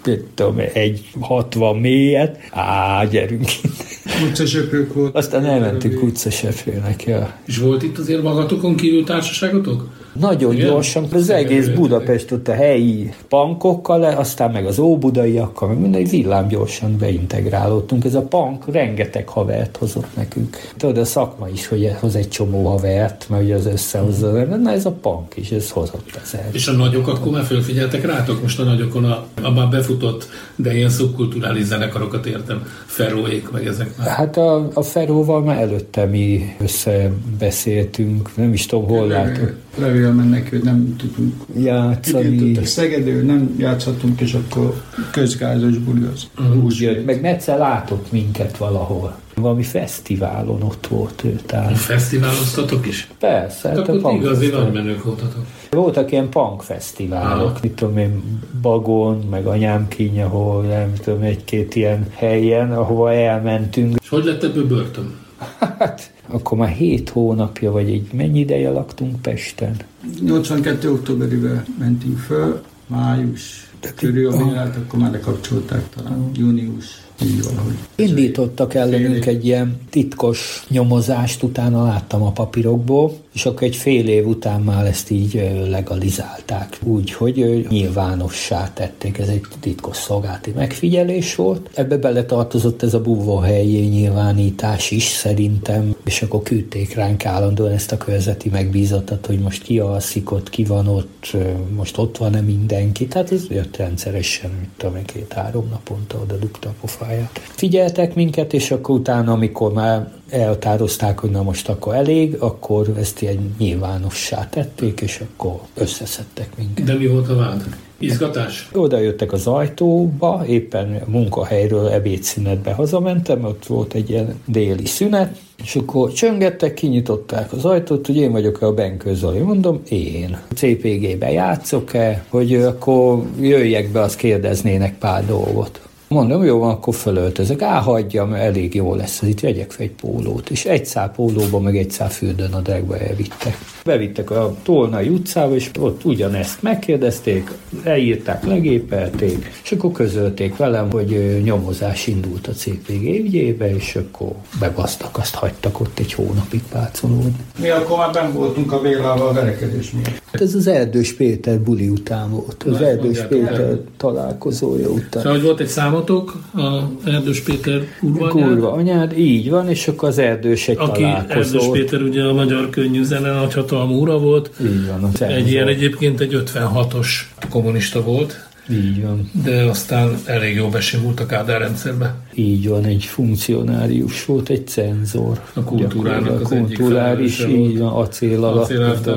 [SPEAKER 3] tudom, egy hatvan mélyet, á, gyerünk innen.
[SPEAKER 4] Utcasöprők volt.
[SPEAKER 3] Aztán elmentünk utcasöprőnek, ja.
[SPEAKER 1] És volt itt azért magatokon kívül társaságotok?
[SPEAKER 3] Nagyon
[SPEAKER 1] igen?
[SPEAKER 3] Gyorsan, az egész Budapest ott a helyi punkokkal, aztán meg az óbudaiakkal, meg minden villám gyorsan beintegrálódtunk. Ez a punk rengeteg havert hozott nekünk. Tudod, a szakma is, hogy hoz egy csomó havert, mert ugye az összehozza, na ez a punk is, ez hozott ezzel.
[SPEAKER 1] És a nagyok akkor már fölfigyeltek rátok? Most a nagyokon a, a már befutott, de ilyen szubkulturális zenekarokat értem, Feróék, meg ezek már.
[SPEAKER 3] Hát a, a Feróval már előtte mi összebeszéltünk, nem is tudom, hol látunk.
[SPEAKER 4] Levél mennek, hogy nem tudunk
[SPEAKER 3] játszani.
[SPEAKER 4] Szegedül nem játszhatunk, és akkor közgázos buli az.
[SPEAKER 3] Úgy jött. Meg Metzel látott minket valahol. Valami fesztiválon ott volt ő.
[SPEAKER 1] A fesztiváloztatok is?
[SPEAKER 3] Persze.
[SPEAKER 1] Hát akkor igazi nagy menők voltatok.
[SPEAKER 3] Voltak ilyen punk fesztiválok, mit tudom én, Bagon, meg Anyám Kíny, ahol nem tudom, egy-két ilyen helyen, ahova elmentünk.
[SPEAKER 1] És hogy lett ebből börtön?
[SPEAKER 3] Hát, akkor már hét hónapja, vagy egy mennyi ideje laktunk Pesten?
[SPEAKER 4] nyolcvankettő októberében mentünk föl, május körül a Bélát, akkor már lekapcsolták talán, június, így valahogy.
[SPEAKER 3] Indítottak ellenünk egy ilyen titkos nyomozást, utána láttam a papírokból, és akkor egy fél év után már ezt így legalizálták. Úgy, hogy nyilvánossá tették, ez egy titkos szolgálati megfigyelés volt. Ebbe beletartozott ez a búvóhelyi nyilvánítás is szerintem, és akkor küldték ránk állandóan ezt a körzeti megbízottat, hogy most ki alszik ott, ki van ott, most ott van-e mindenki. Tehát ez jött rendszeresen, mit tudom én, két-három naponta oda dugta a pofáját. Figyeltek minket, és akkor utána, amikor már elhatározták, hogy na most akkor elég, akkor ezt ilyen nyilvánossá tették, és akkor összeszedtek minket.
[SPEAKER 1] De mi volt a vád? Izgatás?
[SPEAKER 3] Oda jöttek az ajtóba, éppen munkahelyről ebédszünetbe hazamentem, ott volt egy ilyen déli szünet, és akkor csöngettek, kinyitották az ajtót, hogy én vagyok-e a Benkő Zoli. Mondom, én. cé pé gé-be játszok-e, hogy akkor jöjjek be, azt kérdeznének pár dolgot. Mondom, jó van, akkor fölöltözök. Á, hagyjam, elég jó lesz, itt vegyek fel egy pólót. És egy szál pólóba, meg egy szál fürdőnadrágba elvittek. Bevittek a Tolnai utcába, és ott ugyanezt megkérdezték, leírták, legépelték, és akkor közölték velem, hogy nyomozás indult a cé pé gé ügyébe, és akkor bebasztak, azt hagytak ott egy hónapig pácolódni.
[SPEAKER 4] Mi akkor már benn voltunk a Bélával a verekedés miatt.
[SPEAKER 3] Ez az Erdős Péter buli után volt, az Na, Erdős Péter el. találkozója után.
[SPEAKER 1] Szóval, hogy volt egy számotok, a Erdős Péter kurva anyád?
[SPEAKER 3] Kurva anyád, így van, és akkor az Erdős egy
[SPEAKER 1] Aki
[SPEAKER 3] találkozó.
[SPEAKER 1] Erdős Péter ugye a magyar könnyű zene nagyhatalmú ura volt.
[SPEAKER 3] Így van.
[SPEAKER 1] Egy ilyen egyébként egy ötvenhatos kommunista volt.
[SPEAKER 3] Így van.
[SPEAKER 1] De aztán elég jó besimult a Kádár rendszerbe.
[SPEAKER 3] Így van, egy funkcionárius volt, egy cenzor.
[SPEAKER 1] A kultúrának az egyik
[SPEAKER 3] kulturális, így van, acél alatt,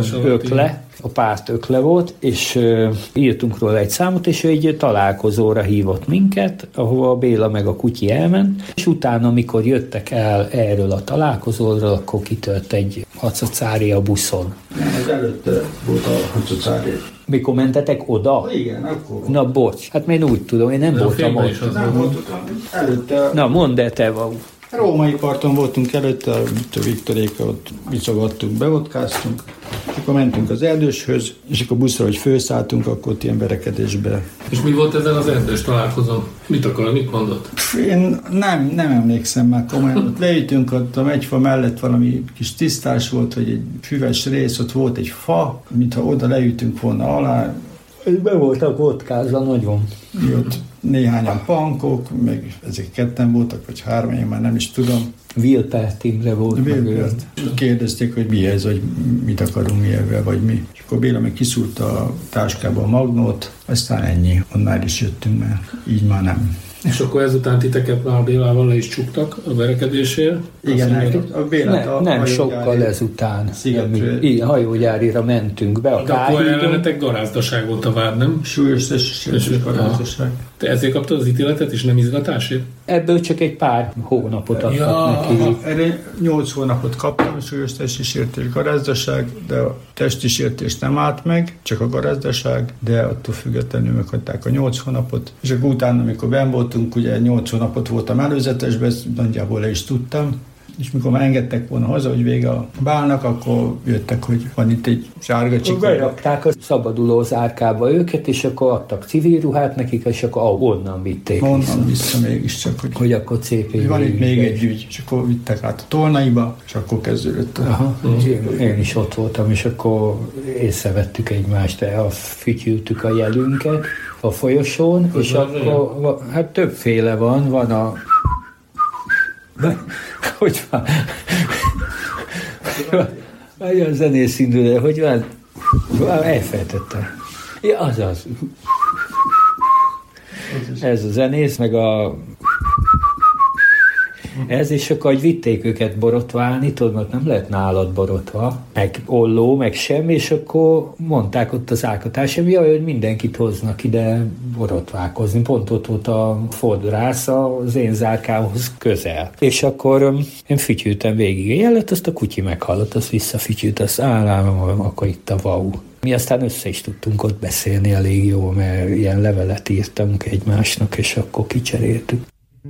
[SPEAKER 3] ökle. A párt ökle volt, és uh, írtunk róla egy számot, és ő egy találkozóra hívott minket, ahova a Béla meg a Kutyi elment, és utána, amikor jöttek el erről a találkozóról, akkor kitört egy hacacári a buszon.
[SPEAKER 4] Nem, az előtte volt a hacacári.
[SPEAKER 3] Mikor mentetek oda?
[SPEAKER 4] Igen, akkor.
[SPEAKER 3] Na, bocs, hát én úgy tudom, én nem
[SPEAKER 1] De
[SPEAKER 3] voltam ott.
[SPEAKER 4] Nem voltam, előtte.
[SPEAKER 3] Na, mondd el te van.
[SPEAKER 4] Római parton voltunk előtte, a Viktoréka, ott vicsogattunk, bevodkáztunk, akkor mentünk az Erdőshöz, és akkor buszra, hogy felszálltunk, akkor ott ilyen verekedésbe.
[SPEAKER 1] És mi volt ezen az Erdős találkozón? Mit akar, mit mondott?
[SPEAKER 4] Én nem, nem emlékszem már komolyan. Ott leütünk, ott a megyfa mellett valami kis tisztás volt, hogy egy füves rész, ott volt egy fa, mintha oda leütünk volna alá.
[SPEAKER 3] Be voltak vodkázva nagyon.
[SPEAKER 4] Ott néhányan pankok, meg ezek ketten voltak, vagy három, én már nem is tudom.
[SPEAKER 3] Wilpert Imre volt.
[SPEAKER 4] Wilpert. Kérdezték, hogy mi ez, hogy mit akarunk mi ebben, vagy mi. És akkor Béla meg kiszúrta a táskába a magnót, aztán ennyi. Onnál is jöttünk, mert így már nem.
[SPEAKER 1] És akkor ezután titeket már Bélával le is csuktak a verekedésért?
[SPEAKER 4] Igen, a Bélát
[SPEAKER 3] ne,
[SPEAKER 4] a
[SPEAKER 3] Nem sokkal ezután. Igen, hajógyárira mentünk be. A
[SPEAKER 1] de akkor ellenetek garázdaság volt a vád, nem?
[SPEAKER 4] Súlyos testességes garázdaság.
[SPEAKER 1] Te ezért kaptad az ítéletet, és nem izgatásért?
[SPEAKER 3] Ebből csak egy pár hónapot adtak ja, neki.
[SPEAKER 4] Erre nyolc hónapot kaptam, súlyos testisértés, garázdaság, de a testisértés nem állt meg, csak a garázdaság, de attól függetlenül meghagyták a nyolc hónapot. És akkor utána, amikor benn voltunk, ugye nyolc hónapot voltam előzetesben, ezt nagyjából le is tudtam, és mikor már engedtek volna haza, hogy vége a bálnak, akkor jöttek, hogy van itt egy sárga csikor.
[SPEAKER 3] Berakták a szabaduló zárkába őket, és akkor adtak civil ruhát nekik, és akkor onnan vitték
[SPEAKER 4] onnan
[SPEAKER 3] vissza.
[SPEAKER 4] vissza mégiscsak, hogy,
[SPEAKER 3] hogy akkor cé pé gé.
[SPEAKER 4] van itt még egy ügy, és akkor vittek át a Tolnaiba, és akkor kezdődött.
[SPEAKER 3] Aha, én, én is ott voltam, és akkor észrevettük egymást, fütyültük a jelünket a folyosón, hogy és akkor van, hát többféle van, van a hogy van? Olyan zenész indul, de hogy van? Elfelejtettem. Ja, azaz. Ez a zenész, meg a ez, és akkor, hogy vitték őket borotválni, tudod, mert nem lehet nálad borotva, meg olló, meg sem, és akkor mondták ott az ákatásom, jaj, hogy mindenkit hoznak ide borotválkozni. Pont ott volt a fodrász az én zárkámhoz közel. És akkor én fütyültem végig a jelet, azt a kutyi meghallott, azt visszafütyült, azt állám, akkor itt a vau. Mi aztán össze is tudtunk ott beszélni elég jó, mert ilyen levelet írtunk egymásnak, és akkor kicseréltük.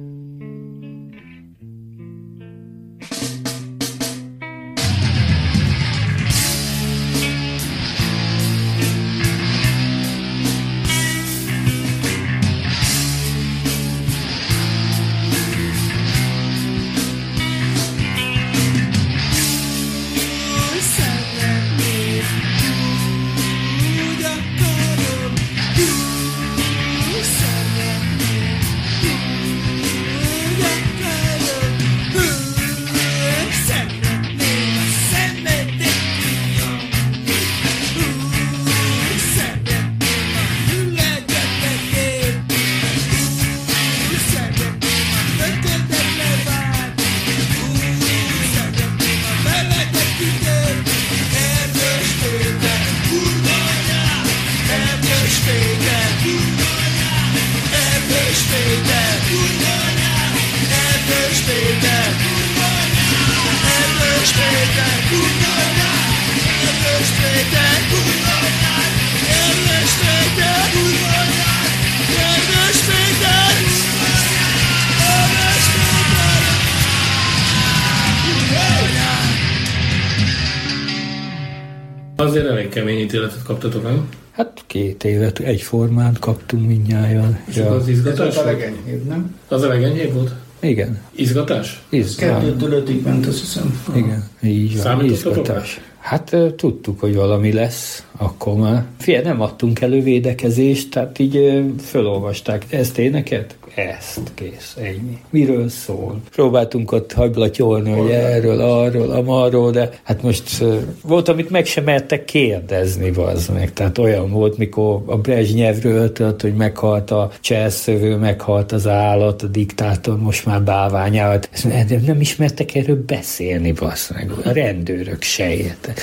[SPEAKER 1] Azért elég kemény ítéletet kaptatok, nem?
[SPEAKER 3] Hát két évet egyformán kaptunk mindnyájan.
[SPEAKER 1] És ja. Az izgatás
[SPEAKER 4] Ez a legenyhébb, nem?
[SPEAKER 1] Az a legenyhébb volt?
[SPEAKER 3] Igen.
[SPEAKER 1] Izgatás?
[SPEAKER 3] Izgatás.
[SPEAKER 4] Kettőtől ötig ment, azt hiszem.
[SPEAKER 3] Igen, így van.
[SPEAKER 1] Számítottatok?
[SPEAKER 3] Izgatás. Hát tudtuk, hogy valami lesz, akkor már. Figyelj, nem adtunk elő védekezést, tehát így fölolvasták. Ezt éneket? Ezt, kész, ennyi. Miről szól? Próbáltunk ott haglatyolni, hogy erről, arról, amarról, de hát most volt, amit meg sem mertek kérdezni, bazd meg. Tehát olyan volt, mikor a Brezsnyevről tudod, hogy meghalt a cselszövő, meghalt az állat, a diktátor most már bálványával. De nem ismertek erről beszélni, bazd meg. A rendőrök se értek.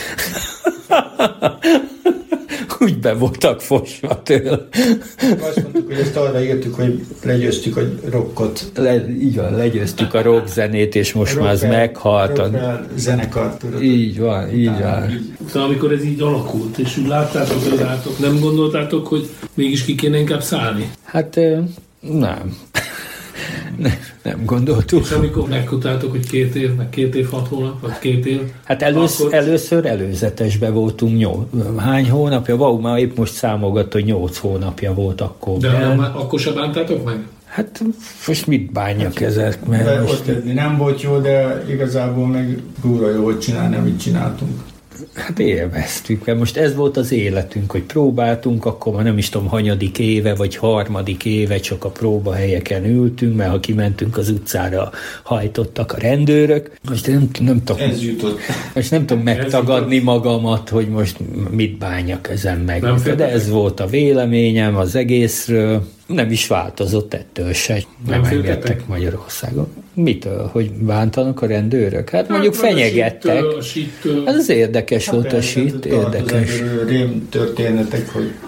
[SPEAKER 3] Úgy be voltak fosva tőle.
[SPEAKER 4] Azt mondtuk, hogy ezt arra írtuk, hogy legyőztük a rockot.
[SPEAKER 3] Le, így van, legyőztük a rock zenét, és most már az meghalt.
[SPEAKER 4] A zenekar, tudod.
[SPEAKER 3] Így van, így van.
[SPEAKER 1] Szóval amikor ez így alakult, és úgy láttátok, hogy látok, nem gondoltátok, hogy mégis ki kéne inkább szállni?
[SPEAKER 3] Hát nem. Nem, nem gondoltuk.
[SPEAKER 1] És amikor megtudtátok, hogy két év, meg két év, hat hónap, vagy két év?
[SPEAKER 3] Hát elősz,
[SPEAKER 1] akkor...
[SPEAKER 3] először előzetesbe voltunk nyolc. Hány hónapja? Vau, már épp most számogat, hogy nyolc hónapja volt akkor.
[SPEAKER 1] De nem, akkor se bántátok meg?
[SPEAKER 3] Hát most mit bánjak ezek? Mert
[SPEAKER 4] de
[SPEAKER 3] most...
[SPEAKER 4] ott nem volt jó, de igazából meg túlra jó, hogy csinálni, amit csináltunk.
[SPEAKER 3] Hát élveztük, mert most ez volt az életünk, hogy próbáltunk, akkor már nem is tudom, hanyadik éve, vagy harmadik éve csak a próbahelyeken ültünk, mert ha kimentünk az utcára, hajtottak a rendőrök. Most nem, nem tudom,
[SPEAKER 4] ez jutott.
[SPEAKER 3] Most nem tudom megtagadni magamat, hogy most mit bánjak ezen meg. Nem de féltetek? Ez volt a véleményem az egészről. Nem is változott ettől se. Nem, nem engedtek Magyarországon. Mitől? Hogy bántanak a rendőrök? Hát, hát mondjuk fenyegettek.
[SPEAKER 1] A síttől, a
[SPEAKER 3] ez az érdekes hát volt a sít, érdekes.
[SPEAKER 4] Rém történetek, hogy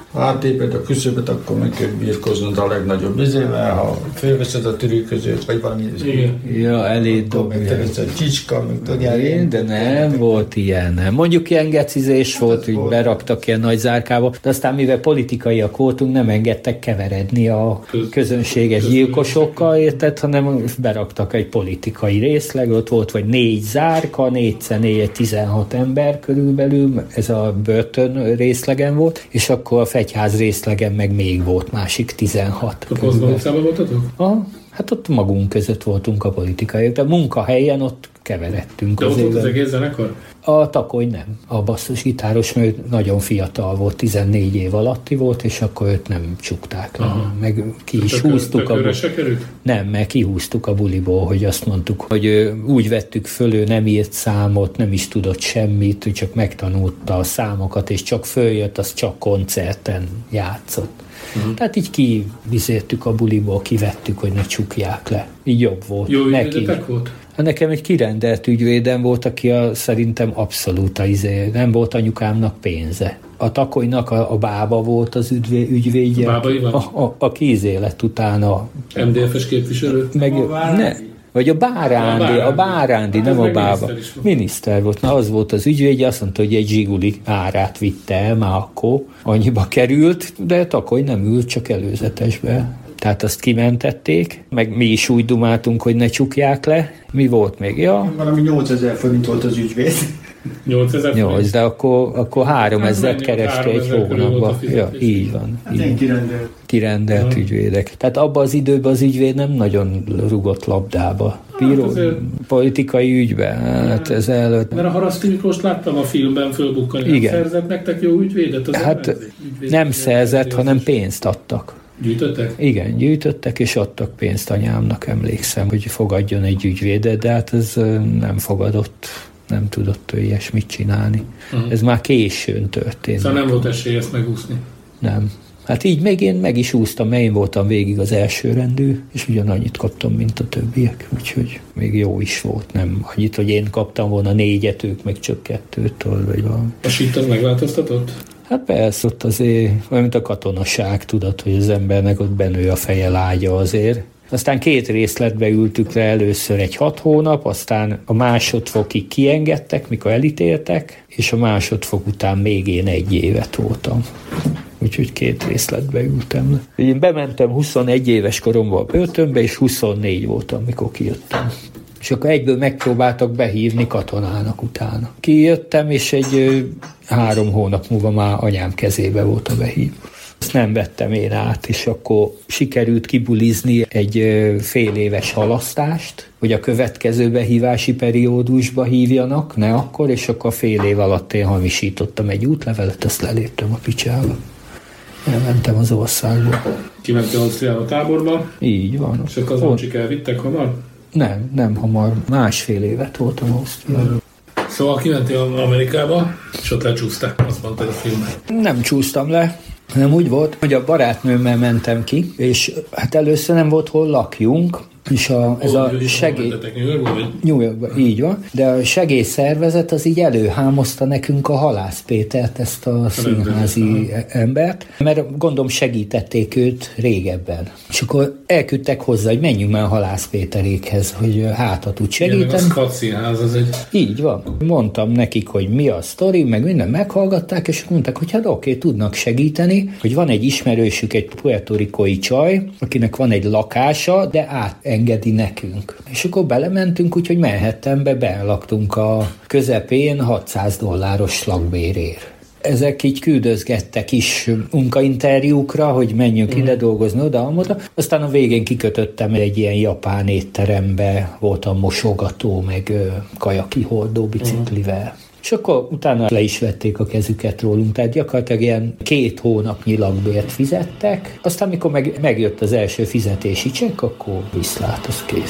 [SPEAKER 4] átéped a küszöböt, akkor meg kell birkoznod a legnagyobb izével, ha fölveszed a törülközőt, vagy valami...
[SPEAKER 3] Ja, elé dobja.
[SPEAKER 4] Megtevesz a csicska, meg tudjál
[SPEAKER 3] én, de nem volt ilyen. Mondjuk ilyen gecizés hát volt, hogy volt. Beraktak ilyen nagy zárkába, de aztán mivel politikaiak voltunk, nem engedtek keveredni a közönséges gyilkosokkal, érted, hanem beraktak egy politikai részleg, ott volt vagy négy zárka, négyszer négy, tizenhat ember körülbelül, ez a börtön részlegen volt, és akkor a fegyház részlegen meg még volt másik tizenhat.
[SPEAKER 1] A Kozma utcában voltatok?
[SPEAKER 3] Aha, hát ott magunk között voltunk a politikai, de munkahelyen ott keveredtünk.
[SPEAKER 1] De ott volt az egész zenekar?
[SPEAKER 3] A Takoly nem. A basszusgitáros, mert nagyon fiatal volt, tizennégy év alatti volt, és akkor őt nem csukták. Aha. Meg ki is Tökör, húztuk a buliból. Nem, mert kihúztuk a buliból, hogy azt mondtuk, hogy úgy vettük föl, ő nem írt számot, nem is tudott semmit, ő csak megtanulta a számokat, és csak följött, az csak koncerten játszott. Uh-huh. Tehát így kivizértük a buliból, kivettük, hogy ne csukják le. Így jobb volt.
[SPEAKER 1] Jó ügyvédetek volt?
[SPEAKER 3] Nekem egy kirendelt ügyvédem volt, aki a, szerintem abszolút izé, nem volt anyukámnak pénze. A Takolynak a, a bába volt az ügyvé, ügyvédje.
[SPEAKER 1] A bába Ivan?
[SPEAKER 3] A, a, a kízé lett utána.
[SPEAKER 1] em dé ef-es képviselő?
[SPEAKER 3] Meg, ne, vagy a Bárándi, a Bárándi, a Bárándi nem a bába. Miniszter, miniszter volt. Na, az volt az ügyvédje, azt mondta, hogy egy zsiguli árát vitte el, már akkor annyiba került, de Takoly nem ült, csak előzetesbe. Tehát azt kimentették, meg mi is úgy dumáltunk, hogy ne csukják le. Mi volt még? Ja.
[SPEAKER 4] Valami nyolcezer forint volt az ügyvéd.
[SPEAKER 1] nyolcezer forint?
[SPEAKER 3] nyolc, de akkor, akkor háromezret kereste egy hónapban. Ja, így van.
[SPEAKER 4] Hát én kirendelt.
[SPEAKER 3] Kirendelt ja. ügyvédek. Tehát abban az időben az ügyvéd nem nagyon rugott labdába. Bíró, hát azért... politikai ügyben, hát ez előtt.
[SPEAKER 1] Mert a Haraszti Miklóst láttam a filmben fölbukkani. Igen. Szerzett nektek jó ügyvédet?
[SPEAKER 3] Hát ügyvéd nem szerzett, hanem pénzt adtak.
[SPEAKER 1] Gyűjtöttek?
[SPEAKER 3] Igen, gyűjtöttek, és adtak pénzt anyámnak, emlékszem, hogy fogadjon egy ügyvédet, de hát ez nem fogadott, nem tudott ő ilyesmit csinálni. Uh-huh. Ez már későn történt.
[SPEAKER 1] Szóval nem volt esély ezt megúszni?
[SPEAKER 3] Nem. Hát így még én meg is úsztam, mert én voltam végig az elsőrendű, és ugyanannyit kaptam, mint a többiek, úgyhogy még jó is volt, nem annyit, hogy én kaptam volna négyet, ők meg csak kettőt, vagy valami.
[SPEAKER 1] A sírt az megváltoztatott?
[SPEAKER 3] Hát persze, ott azért, olyan mint a katonaság, tudod, hogy az embernek ott benő a feje lágya azért. Aztán két részletbe ültük le, először egy hat hónap, aztán a másodfokig kiengedtek, mikor elítéltek, és a másodfok után még én egy évet voltam. Úgyhogy két részletbe ültem le. Én bementem huszonegy éves koromban a börtönbe, és huszonnégy voltam, mikor kijöttem. És akkor egyből megpróbáltak behívni katonának utána. Kijöttem, és egy ö, három hónap múlva már anyám kezébe volt a behív. Ezt nem vettem én át, és akkor sikerült kibulizni egy ö, fél éves halasztást, hogy a következő behívási periódusba hívjanak, ne akkor, és akkor fél év alatt én hamisítottam egy útlevelet, ezt leléptem a picsába. Elmentem az országba.
[SPEAKER 1] Kimentél Ausztriába táborba?
[SPEAKER 3] Így van.
[SPEAKER 1] És akkor az amcsik elvittek hamar?
[SPEAKER 3] Nem, nem hamar. Másfél évet voltam Ausztriában.
[SPEAKER 1] Szóval kimentél Amerikába, és ott lecsúsztál, azt mondta a filmben.
[SPEAKER 3] Nem csúsztam le, hanem úgy volt, hogy a barátnőmmel mentem ki, és hát először nem volt hol lakjunk, és a, ez a segély... New Yorkban, így van. De a segélyszervezet az így előhámozta nekünk a Halász Pétert, ezt a színházi embert, mert gondolom segítették őt régebben. És akkor elküldtek hozzá, hogy menjünk már a Halász Péterékhez, hogy hátra tud segíteni. Igen,
[SPEAKER 1] meg a Szkat Színház az egy...
[SPEAKER 3] Így van. Mondtam nekik, hogy mi a sztori, meg minden meghallgatták, és mondták, hogy hát oké, tudnak segíteni, hogy van egy ismerősük, egy puertoricói csaj, akinek van egy lakása, de át engedi nekünk. És akkor belementünk, úgyhogy Manhattanbe belaktunk a közepén hatszáz dolláros lakbérért. Ezek így küldözgettek is munkainterjúkra, hogy menjünk mm. ide dolgozni, oda, oda. Aztán a végén kikötöttem egy ilyen japán étterembe, voltam mosogató, meg kajakihordó biciklivel. Mm. És akkor utána le is vették a kezüket rólunk, tehát gyakorlatilag ilyen két hónapnyi lakbért fizettek, aztán amikor meg, megjött az első fizetési csekk, akkor viszlát, az kész.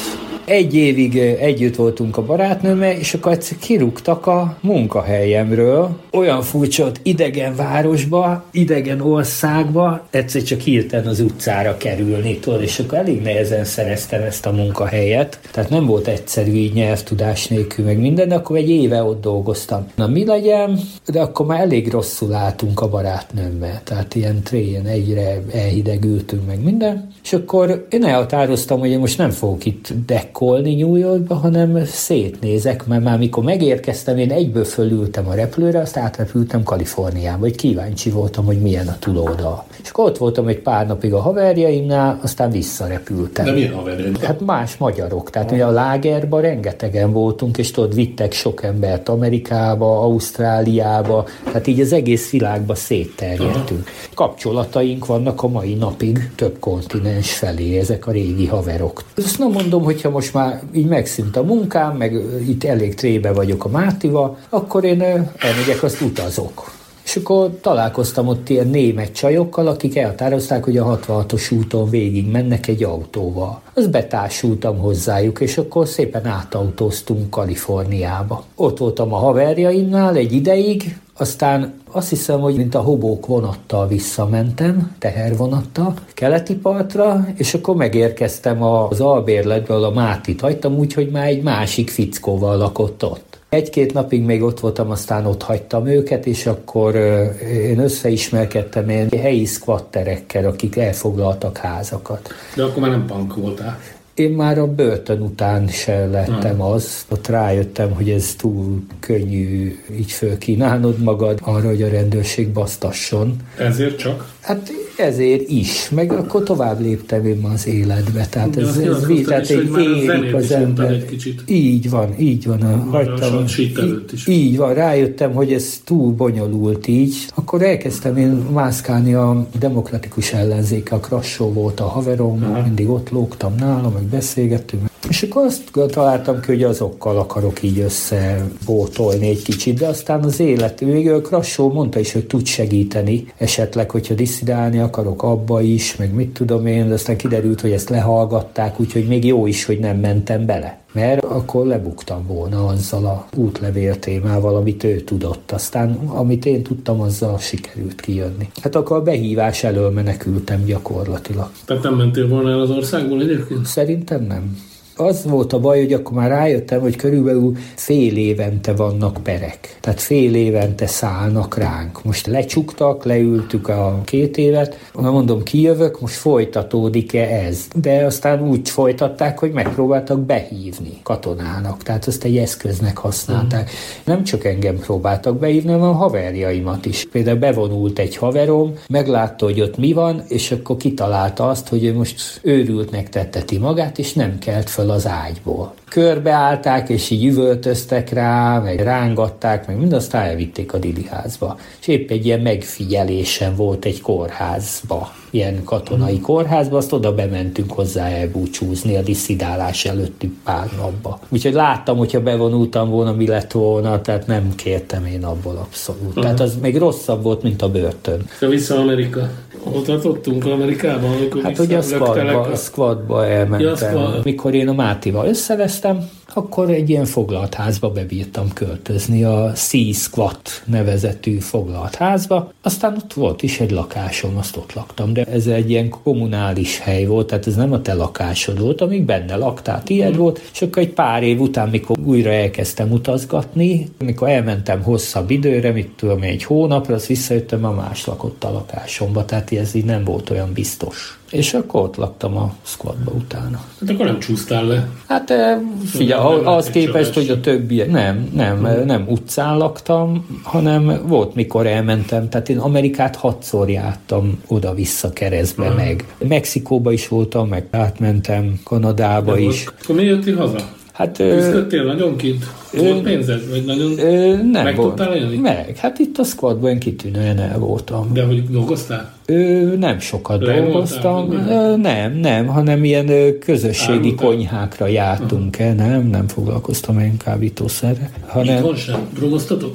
[SPEAKER 3] Egy évig együtt voltunk a barátnőmmel, és akkor egyszer kirúgtak a munkahelyemről. Olyan furcsa, hogy idegen városba, idegen országba, egyszer csak hirtelen az utcára kerülni, tudod, és akkor elég nehezen szereztem ezt a munkahelyet. Tehát nem volt egyszerű így nyelvtudás nélkül, meg minden, de akkor egy éve ott dolgoztam. Na mi legyen, de akkor már elég rosszul álltunk a barátnőmmel. Tehát ilyen trén, egyre elhidegültünk meg minden. És akkor én elhatároztam, hogy én most nem fogok itt dekkolni New Yorkba, hanem szétnézek, mert már mikor megérkeztem, én egyből fölültem a repülőre, azt átrepültem Kaliforniába, hogy kíváncsi voltam, hogy milyen a túloldal. És akkor ott voltam egy pár napig a haverjaimnál, aztán visszarepültem.
[SPEAKER 5] De milyen haverjaim?
[SPEAKER 3] Hát más magyarok. Tehát ugye a lágerban rengetegen voltunk, és tudod, vittek sok embert Amerikába, Ausztráliába, tehát így az egész világba szétterjedtünk. Aha. Kapcsolataink vannak a mai napig több kontinens felé, ezek a régi haverok. Azt nem mondom, hogyha most már így megszűnt a munkám, meg itt elég trébe vagyok a Mátival, akkor én elmegyek, azt utazok. És akkor találkoztam ott ilyen német csajokkal, akik elhatározták, hogy a hatvanhatos úton végig mennek egy autóval. Azt betársultam hozzájuk, és akkor szépen átautóztunk Kaliforniába. Ott voltam a haverjaimnál egy ideig, aztán azt hiszem, hogy mint a hobók vonattal visszamentem, tehervonattal, keleti partra, és akkor megérkeztem az albérletből, a Mátit hagytam úgy, hogy már egy másik fickóval lakott ott. Egy-két napig még ott voltam, aztán ott hagytam őket, és akkor én összeismerkedtem ilyen helyi squatterekkel, akik elfoglaltak házakat.
[SPEAKER 5] De akkor már nem punk voltál.
[SPEAKER 3] Én már a börtön után se lettem az. Ott rájöttem, hogy ez túl könnyű így fölkínálnod magad arra, hogy a rendőrség basztasson.
[SPEAKER 5] Ezért csak?
[SPEAKER 3] Hát ezért is. Meg akkor tovább léptem én az életbe. Tehát
[SPEAKER 5] de
[SPEAKER 3] ez, ez így, tehát egy érik az ember. Egy kicsit. Így van, így van. A, hagytam, így, így van, rájöttem, hogy ez túl bonyolult így. Akkor elkezdtem én mászkálni a demokratikus ellenzéke, a Krassó volt a haverom, aha, mindig ott lógtam nála, meg beszélgettünk. És akkor azt találtam ki, hogy azokkal akarok így összebótolni egy kicsit, de aztán az élet, végül Krassó mondta is, hogy tud segíteni, esetleg, hogyha disszidálni akarok abba is, meg mit tudom én, de aztán kiderült, hogy ezt lehallgatták, úgyhogy még jó is, hogy nem mentem bele. Mert akkor lebuktam volna azzal a útlevél témával, amit ő tudott. Aztán, amit én tudtam, azzal sikerült kijönni. Hát akkor a behívás elől menekültem gyakorlatilag.
[SPEAKER 5] Tehát nem mentél volna el az országból egyébként?
[SPEAKER 3] Szerintem nem. Az volt a baj, hogy akkor már rájöttem, hogy körülbelül fél évente vannak perek. Tehát fél évente szállnak ránk. Most lecsuktak, leültük a két évet, mondom, kijövök, most folytatódik-e ez? De aztán úgy folytatták, hogy megpróbáltak behívni katonának. Tehát azt egy eszköznek használták. Nem csak engem próbáltak behívni, hanem a haverjaimat is. Például bevonult egy haverom, meglátta, hogy ott mi van, és akkor kitalálta azt, hogy ő most őrültnek tetteti magát, és nem kelt fel az ágyból. Körbeállták, és így üvöltöztek rá, meg rángatták, meg mindazt elvitték a diliházba. És épp egy ilyen megfigyelésen volt egy kórházba, ilyen katonai kórházba, azt oda bementünk hozzá elbúcsúzni a disszidálás előtti pár napba. Úgyhogy láttam, hogyha bevonultam volna, mi lett volna, tehát nem kértem én abból abszolút. Uh-huh. Tehát az még rosszabb volt, mint a börtön.
[SPEAKER 5] De vissza Amerika. Hol tartottunk Amerikában?
[SPEAKER 3] Hát ugye a squadba, a squadba elmentem. Ja, squad. Mikor én a Mátival összevesztem, akkor egy ilyen foglaltházba bebírtam költözni, a Sea Squat nevezetű foglaltházba. Aztán ott volt is egy lakásom, azt ott laktam, de ez egy ilyen kommunális hely volt, tehát ez nem a te lakásod volt, amíg benne laktál, tiéd mm. volt, és akkor egy pár év után, mikor újra elkezdtem utazgatni, mikor elmentem hosszabb időre, mit tudom, egy hónapra, azt visszajöttem, a más lakott a lakásomba, tehát ez így nem volt olyan biztos. És akkor ott laktam a squadba utána.
[SPEAKER 5] Hát akkor nem csúsztál le?
[SPEAKER 3] Hát figyelj, az képest, hogy a többi, nem, nem, hmm. nem utcán laktam, hanem volt, mikor elmentem, tehát én Amerikát hatszor jártam oda-vissza keresztbe hmm. meg. Mexikóba is voltam, meg átmentem Kanadába de is.
[SPEAKER 5] Akkor mi jöttél haza?
[SPEAKER 3] Hát,
[SPEAKER 5] küzdöttél nagyon kint? Volt pénzed? Vagy nagyon
[SPEAKER 3] ö, nem
[SPEAKER 5] meg
[SPEAKER 3] volt.
[SPEAKER 5] Tudtál élni?
[SPEAKER 3] Meg. Hát itt a squadban kitűnően el voltam.
[SPEAKER 5] De hogy dolgoztál?
[SPEAKER 3] Ö, nem sokat Le dolgoztam. Ö, nem, nem, hanem ilyen ö, közösségi Árultál? Konyhákra jártunk el. Nem, nem foglalkoztam én kábítószerre. Hanem...
[SPEAKER 5] Itthon sem? Drogoztatok?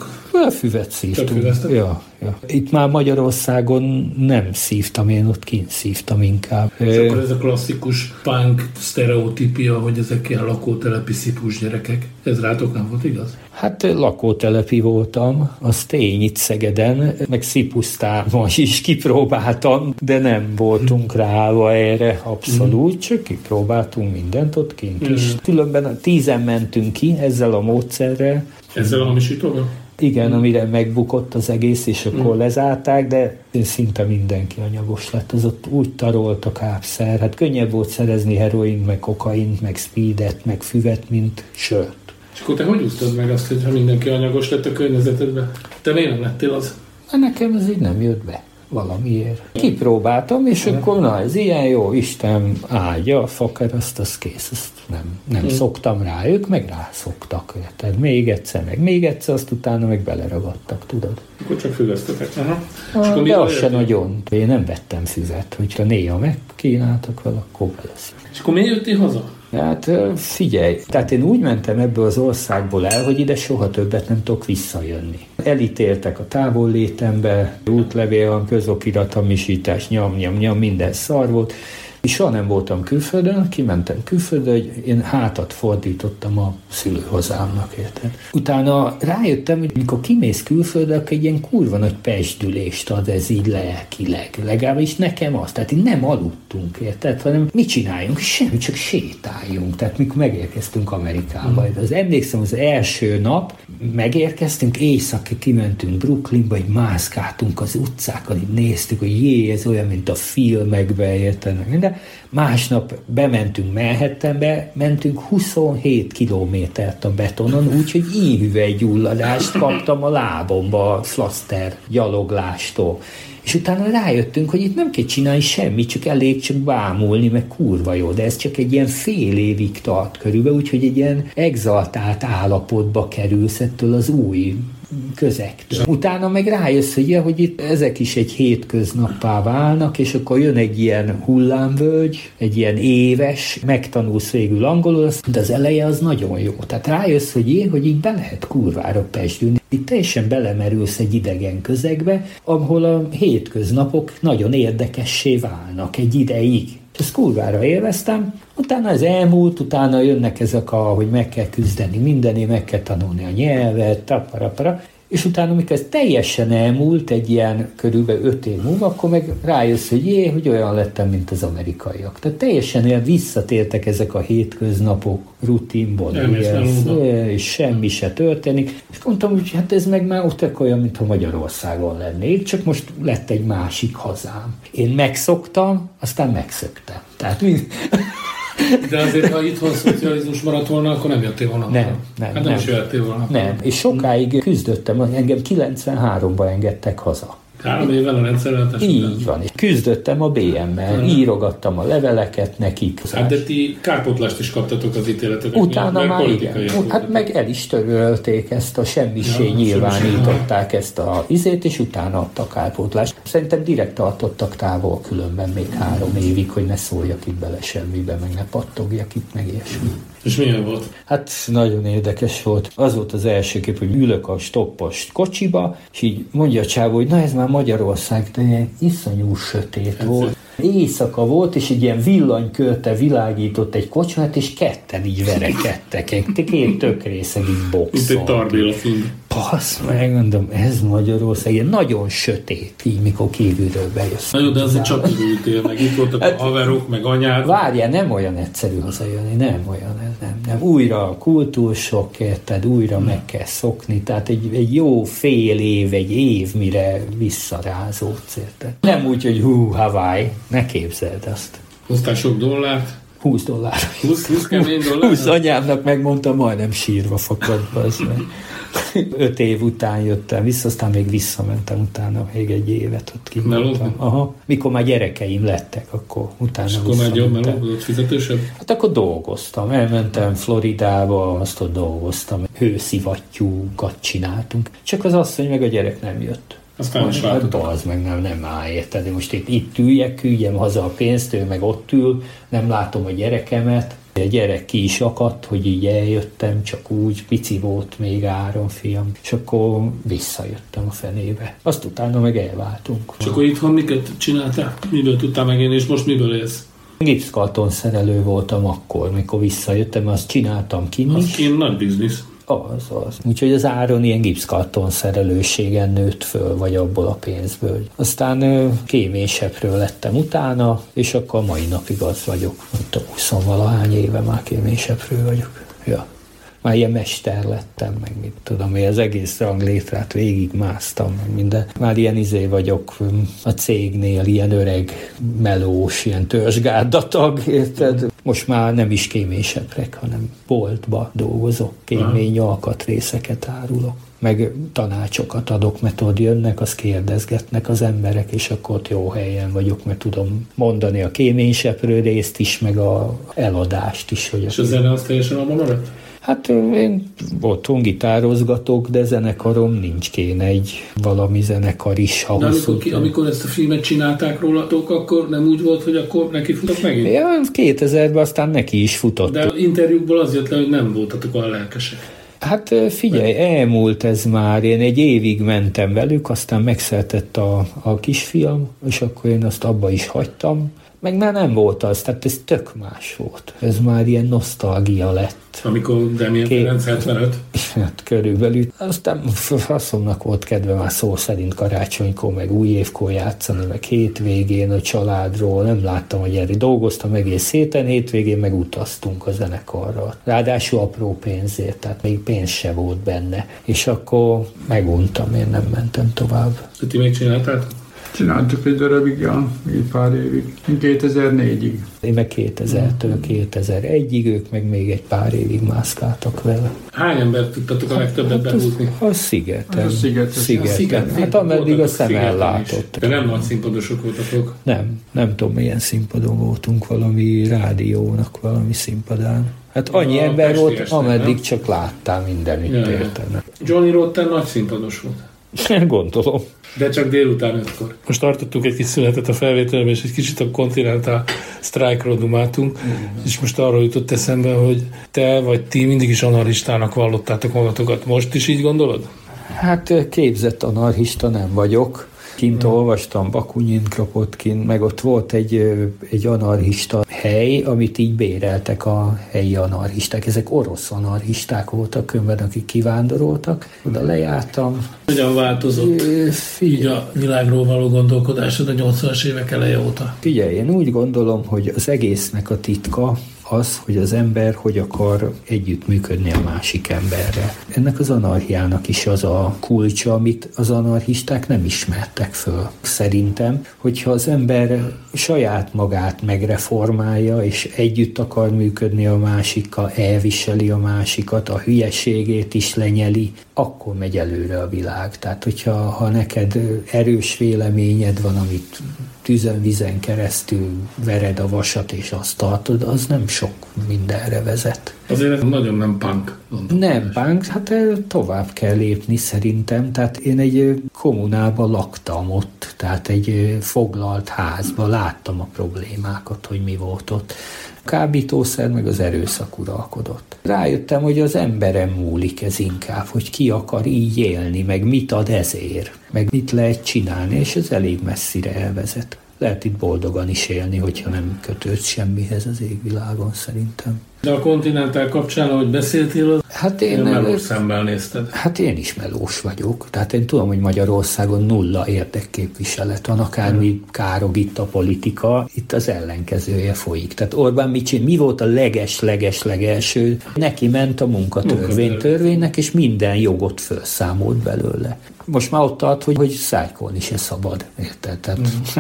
[SPEAKER 3] Füvet szívtunk.
[SPEAKER 5] Ja,
[SPEAKER 3] ja. Itt már Magyarországon nem szívtam, én ott kint szívtam inkább.
[SPEAKER 5] És akkor ez a klasszikus punk sztereotípia, hogy ezek ilyen lakótelepi szipus gyerekek. Ez rátok nem volt igaz?
[SPEAKER 3] Hát lakótelepi voltam, az tény itt Szegeden, meg Szipusztában is kipróbáltam, de nem voltunk ráállva erre abszolút, csak kipróbáltunk mindent ott kint is. Különben tízen mentünk ki ezzel a módszerrel.
[SPEAKER 5] Ezzel a hamisítóval?
[SPEAKER 3] Igen, amire megbukott az egész, és akkor lezárták, de szinte mindenki anyagos lett. Az ott úgy tarolt a kábszer. Hát könnyebb volt szerezni heroint, meg kokaint, meg speedet, meg füvet, mint sört.
[SPEAKER 5] És akkor te hogy úsztad meg azt, hogy ha mindenki anyagos lett a környezetedben? Te miért nem lettél az?
[SPEAKER 3] Nekem ez így nem jött be valamiért. Kipróbáltam, és akkor na, ez ilyen jó, Isten áldja, a fakeraszt, az kész, azt nem, nem mm. szoktam rá, ők meg rászoktak, érted? Még egyszer, meg még egyszer, azt utána meg beleragadtak, tudod?
[SPEAKER 5] Akkor csak füvesztetek. Aha.
[SPEAKER 3] Ah, de az se nagyon. Én nem vettem füvet, hogyha néha megkínáltak vele, akkor beleszünk.
[SPEAKER 5] És akkor miért jöttél haza?
[SPEAKER 3] Hát figyelj, tehát én úgy mentem ebből az országból el, hogy ide soha többet nem tudok visszajönni. Elítéltek a távollétembe, útlevél, közokiratomisítás, nyom, nyom, nyom, minden szar volt. És soha nem voltam külföldön, kimentem külföldre, hogy én hátat fordítottam a szülőhazámnak, érted? Utána rájöttem, hogy mikor kimész külföldre, akkor egy ilyen kurva nagy pezsdülést ad ez így lelkileg. Legalábbis nekem az. Tehát így nem aludtunk, érted? Hanem mit csináljunk? Semmi, csak sétáljunk. Tehát mikor megérkeztünk Amerikába. Mm. Az emlékszem, az első nap megérkeztünk, éjszaka kimentünk Brooklynba, így mászkáltunk az utcákon, így néztük, hogy jé, ez olyan, mint a filmekbe, érted? De másnap bementünk Manhattanbe, mentünk huszonhét kilométert a betonon, úgyhogy íhüvelygyulladást kaptam a lábomba a flaszter gyaloglástól. És utána rájöttünk, hogy itt nem kell csinálni semmit, csak elég csak bámulni, meg kurva jó, de ez csak egy ilyen fél évig tart körülbelül, úgyhogy egy ilyen exaltált állapotba kerülsz ettől az új közegtől. Utána meg rájössz, hogy, ja, hogy itt ezek is egy hétköznappá válnak, és akkor jön egy ilyen hullámvölgy, egy ilyen éves, megtanulsz végül angolul, de az eleje az nagyon jó. Tehát rájössz, hogy én, hogy így be lehet kurvára pezsdülni. Itt teljesen belemerülsz egy idegen közegbe, ahol a hétköznapok nagyon érdekessé válnak egy ideig. És ezt kurvára élveztem, utána ez elmúlt, utána jönnek ezek a, hogy meg kell küzdeni mindenért, meg kell tanulni a nyelvet, taparapara, és utána, amikor ez teljesen elmúlt, egy ilyen körülbelül öt év múlva, akkor meg rájössz, hogy jé, hogy olyan lettem, mint az amerikaiak. Tehát teljesen el visszatértek ezek a hétköznapok rutinból, és semmi se történik. És mondtam, hogy hát ez meg már ott olyan, mintha Magyarországon lennék, csak most lett egy másik hazám. Én megszoktam, aztán megszöktem. Tehát mind...
[SPEAKER 5] De azért, ha itthon szocializmus maradt volna, akkor nem jöttél volna.
[SPEAKER 3] Nem, nem.
[SPEAKER 5] Hát nem,
[SPEAKER 3] nem
[SPEAKER 5] is jöttél volna.
[SPEAKER 3] Nem, és sokáig küzdöttem, engem kilencvenháromban engedtek haza.
[SPEAKER 5] Három évvel a rendszerváltás
[SPEAKER 3] Így után. Van, és küzdöttem a bé em-mel, hmm. írogattam a leveleket nekik.
[SPEAKER 5] Hát de ti kárpótlást is kaptatok az ítéletetek.
[SPEAKER 3] Utána miatt, már igen. Hát meg el is törölték ezt a semmisé, ja, nyilvánították ezt a izét, és utána adtak kárpótlást. Szerintem direkt tartottak távol különben még három évig, hogy ne szóljak itt bele semmibe, meg ne pattogjak itt, meg ilyesmi.
[SPEAKER 5] És milyen volt?
[SPEAKER 3] Hát nagyon érdekes volt. Az volt az első kép, hogy ülök a stoppos kocsiba, és így mondja a csávó, hogy na ez már Magyarország, de ilyen iszonyú sötét ez volt. Éjszaka volt, és egy ilyen villanykörte világított egy kocsmát, és ketten így verekedtek. Két tök részeg így boxolt.
[SPEAKER 5] Mint egy Tarbéla film.
[SPEAKER 3] Passz meg, mondom, ez Magyarország, ilyen nagyon sötét, így mikor kívülről bejössz.
[SPEAKER 5] Na jó, de azért csak ültél, meg itt voltak hát, a haverok, meg anyád.
[SPEAKER 3] Várjál, nem olyan egyszerű hazajönni, nem olyan, nem, nem. Újra a kultúrsok, érted, újra hmm. meg kell szokni, tehát egy, egy jó fél év, egy év, mire visszarázódsz, érted. Nem úgy, hogy hú, Hawaii, ne képzeld azt.
[SPEAKER 5] Hoztál sok dollárt?
[SPEAKER 3] húsz dollár.
[SPEAKER 5] húsz, húsz kemény dollár?
[SPEAKER 3] húsz anyámnak megmondta, majdnem sírva fakadva az meg. Öt év után jöttem vissza, aztán még visszamentem utána, még egy évet ott kivoltam. Aha. Mikor már gyerekeim lettek, akkor utána
[SPEAKER 5] és akkor már jobb melódott, fizetősebb?
[SPEAKER 3] Hát akkor dolgoztam, elmentem Floridába, azt ott dolgoztam, hőszivattyúkat csináltunk. Csak az asszony meg a gyerek nem jött.
[SPEAKER 5] Aztán is váltotta.
[SPEAKER 3] Az meg nem, nem áll, érted? Most itt, itt üljek, küldjem haza a pénzt, ő meg ott ül, nem látom a gyerekemet. Egy gyerek ki is akadt, hogy így eljöttem, csak úgy, pici volt még Áron fiam, és akkor visszajöttem a fenébe. Azt utána meg elváltunk.
[SPEAKER 5] És akkor itthon miket csináltál? Miből tudtál megélni, és most miből élsz?
[SPEAKER 3] Gipszkarton szerelő voltam akkor, mikor visszajöttem, azt csináltam kint is.
[SPEAKER 5] Az kint nagy biznisz.
[SPEAKER 3] Az, az. Úgyhogy az Áron ilyen gipszkarton szerelőségen nőtt föl, vagy abból a pénzből. Aztán kéményseprő lettem utána, és akkor mai napig az vagyok. Mondtam, huszonvalahány éve már kéményseprő vagyok. Ja. Már ilyen mester lettem, meg mit tudom, hogy az egész ranglétrát végigmásztam, meg minden. Már ilyen izé vagyok a cégnél, ilyen öreg, melós, ilyen törzsgárdatag, érted? Most már nem is kéményseprek, hanem boltba dolgozok, kémény alkatrészeket árulok. Meg tanácsokat adok, mert ott jönnek, azt kérdezgetnek az emberek, és akkor ott jó helyen vagyok, mert tudom mondani a kéményseprő részt is, meg a eladást is. Hogy
[SPEAKER 5] és a zene az teljesen abban maradt?
[SPEAKER 3] Hát én otthon gitározgatok, de zenekarom nincs, kéne egy valami zenekar is.
[SPEAKER 5] De amikor, ki, amikor ezt a filmet csinálták rólatok, akkor nem úgy volt, hogy akkor neki futok megint?
[SPEAKER 3] Ja, kétezerben aztán neki is futott.
[SPEAKER 5] De interjúkból az jött le, hogy nem voltatok olyan lelkesek.
[SPEAKER 3] Hát figyelj, elmúlt ez már, én egy évig mentem velük, aztán megszületett a, a kisfiam, és akkor én azt abba is hagytam, meg már nem volt az, tehát ez tök más volt. Ez már ilyen nosztalgia lett.
[SPEAKER 5] Amikor Damien Ferenc hetvenöt?
[SPEAKER 3] Hát körülbelül. Aztán faszomnak volt kedve már szó szerint karácsonykor, meg új évkor játszani, meg hétvégén a családról. Nem láttam, hogy erre dolgoztam egész héten, hétvégén meg utaztunk a zenekarral. Ráadásul apró pénzért, tehát még pénz se volt benne. És akkor meguntam, én nem mentem tovább.
[SPEAKER 5] De ti még csináltál?
[SPEAKER 4] Csináltuk egy darabig, ja, egy pár évig. kétezer-négyig.
[SPEAKER 3] Én meg kétezertől kétezer-egyig, ők meg még egy pár évig mászkáltak vele.
[SPEAKER 5] Hány embert tudtatok a legtöbbet hát, behúzni?
[SPEAKER 3] A Szigeten.
[SPEAKER 4] A Szigeten.
[SPEAKER 3] Szigeten.
[SPEAKER 5] A Szigeten.
[SPEAKER 3] Hát ameddig a szem ellátott.
[SPEAKER 5] De nem nagy színpadosok voltatok?
[SPEAKER 3] Nem, nem tudom milyen színpadon voltunk, valami rádiónak, valami színpadán. Hát annyi a ember volt, este, ameddig nem? Csak láttál mindenütt, ja, érted.
[SPEAKER 5] Johnny Rotten nagy színpados volt.
[SPEAKER 3] Gondolom.
[SPEAKER 5] De csak délután ötkor. Most tartottunk egy kis szünetet a felvételben, és egy kicsit a Continental Strike-ról dumáltunk, mm. és most arról jutott eszembe, hogy te vagy ti mindig is anarchistának vallottátok magatokat. Most is így gondolod?
[SPEAKER 3] Hát képzett anarchista nem vagyok. Kint hmm. olvastam Bakunyin, Kropotkin, meg ott volt egy, egy anarchista hely, amit így béreltek a helyi anarchisták. Ezek orosz anarchisták voltak könyvben, akik kivándoroltak. Oda lejártam.
[SPEAKER 5] Hogyan változott így a világról való gondolkodásod a nyolcvanas évek eleje óta?
[SPEAKER 3] Figyelj, én úgy gondolom, hogy az egésznek a titka az, hogy az ember hogy akar együttműködni a másik emberrel. Ennek az anarchiának is az a kulcsa, amit az anarchisták nem ismertek föl. Szerintem, hogyha az ember saját magát megreformálja, és együtt akar működni a másikkal, elviseli a másikat, a hülyeségét is lenyeli, akkor megy előre a világ. Tehát, hogyha ha neked erős véleményed van, amit tűzön, vizen keresztül vered a vasat, és azt tartod, az nem sok mindenre vezet.
[SPEAKER 5] Azért ez nagyon nem punk.
[SPEAKER 3] Nem punk, hát tovább kell lépni szerintem. Tehát én egy kommunában laktam ott, tehát egy foglalt házban láttam a problémákat, hogy mi volt ott. A kábítószer meg az erőszak uralkodott. Rájöttem, hogy az emberen múlik ez inkább, hogy ki akar így élni, meg mit ad ezért, meg mit lehet csinálni, és ez elég messzire elvezet. Lehet itt boldogan is élni, hogyha nem kötődsz semmihez az égvilágon szerintem.
[SPEAKER 5] De a Continental kapcsán, ahogy beszéltél,
[SPEAKER 3] hát én
[SPEAKER 5] melós szemmel nézted.
[SPEAKER 3] Hát én is melós vagyok. Tehát én tudom, hogy Magyarországon nulla érdekképviselet van, akármi károg itt a politika, itt az ellenkezője folyik. Tehát Orbán mit csinál? Mi volt a leges-leges-legelső? Neki ment a munkatörvénytörvénynek, és minden jogot felszámolt belőle. Most már ott tart, hogy, hogy szájkolni se szabad. Érted? Tehát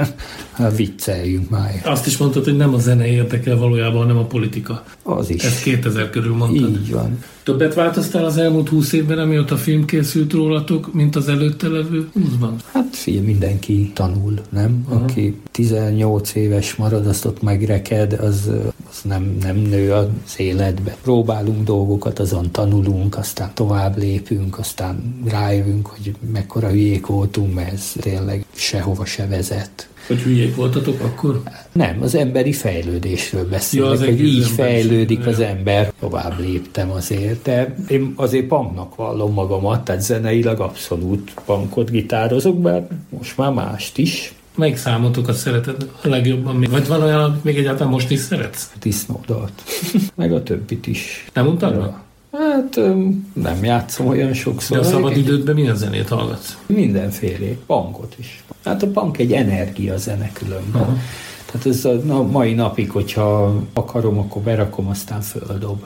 [SPEAKER 3] mm. vicceljünk már.
[SPEAKER 5] Azt is mondtad, hogy nem a zene érdekel valójában, hanem a politika.
[SPEAKER 3] Az is.
[SPEAKER 5] Ezt kétezer körül mondtad.
[SPEAKER 3] Így van.
[SPEAKER 5] Többet változtál az elmúlt húsz évben, amióta film készült rólatok, mint az előtte levő húszban?
[SPEAKER 3] Hát figyelj, mindenki tanul, nem? Uh-huh. Aki tizennyolc éves marad, azt ott megreked, az, az nem, nem nő az életbe. Próbálunk dolgokat, azon tanulunk, aztán tovább lépünk, aztán rájövünk, hogy mekkora hülyék voltunk, mert ez tényleg sehova se vezet.
[SPEAKER 5] Hogy hülyék voltatok akkor?
[SPEAKER 3] Nem, az emberi fejlődésről beszélek,
[SPEAKER 5] ja,
[SPEAKER 3] hogy így fejlődik
[SPEAKER 5] ember.
[SPEAKER 3] az ember. Tovább léptem azért, de én azért punknak vallom magamat, tehát zeneileg abszolút punkot gitározok, bár most már mást is.
[SPEAKER 5] Melyik számotokat szereted a legjobban? Vagy van olyan, amit még egyáltalán most is szeretsz?
[SPEAKER 3] Disznódalt. Meg a többit is.
[SPEAKER 5] Nem mondtad meg?
[SPEAKER 3] Hát nem játszom olyan sokszor.
[SPEAKER 5] De a szabad idődben milyen zenét hallgatsz?
[SPEAKER 3] Mindenfélét, punkot is. Hát a punk egy energia zene különben. Uh-huh. Tehát ez a na, mai napig, hogyha akarom, akkor berakom, aztán földob.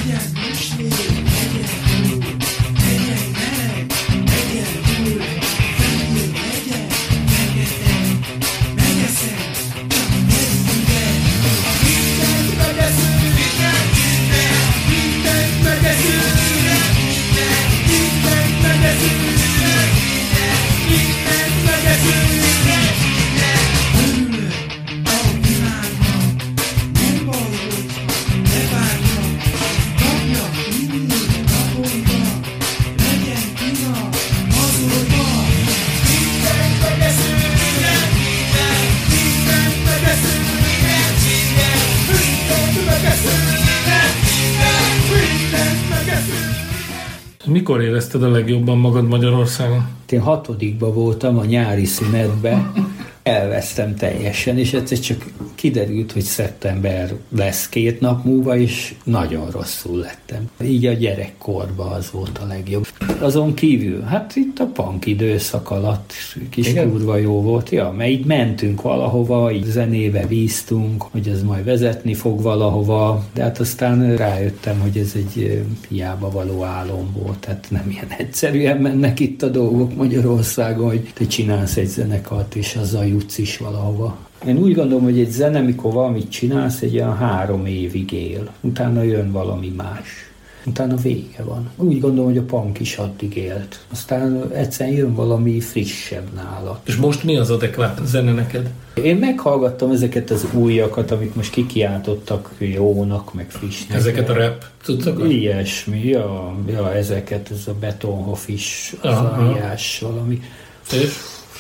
[SPEAKER 5] Mikor érezted a legjobban magad Magyarországon?
[SPEAKER 3] Én hatodikban voltam a nyári szünetben, elvesztem teljesen, és egyszer csak kiderült, hogy szeptember lesz két nap múlva, és nagyon rosszul lettem. Így a gyerekkorban az volt a legjobb. Azon kívül, hát itt a punk időszak alatt kis Igen? kurva jó volt, ja, mert így mentünk valahova, így zenébe bíztunk, hogy ez majd vezetni fog valahova, de hát aztán rájöttem, hogy ez egy hiába való álom volt, tehát nem ilyen egyszerűen mennek itt a dolgok Magyarországon, hogy te csinálsz egy zenekart, és azzal jutsz is valahova. Én úgy gondolom, hogy egy zene, mikor valamit csinálsz, egy olyan három évig él. Utána jön valami más. Utána vége van. Úgy gondolom, hogy a punk is addig élt. Aztán egyszerűen jön valami frissebb nála.
[SPEAKER 5] És most mi az adekvát zene neked?
[SPEAKER 3] Én meghallgattam ezeket az újakat, amik most kikiáltottak jónak, meg frissnek.
[SPEAKER 5] Ezeket a rap cuccokat?
[SPEAKER 3] Ilyesmi, ja, ja, ezeket, ez a Betonhoff is, az a ilyes valami.
[SPEAKER 5] És?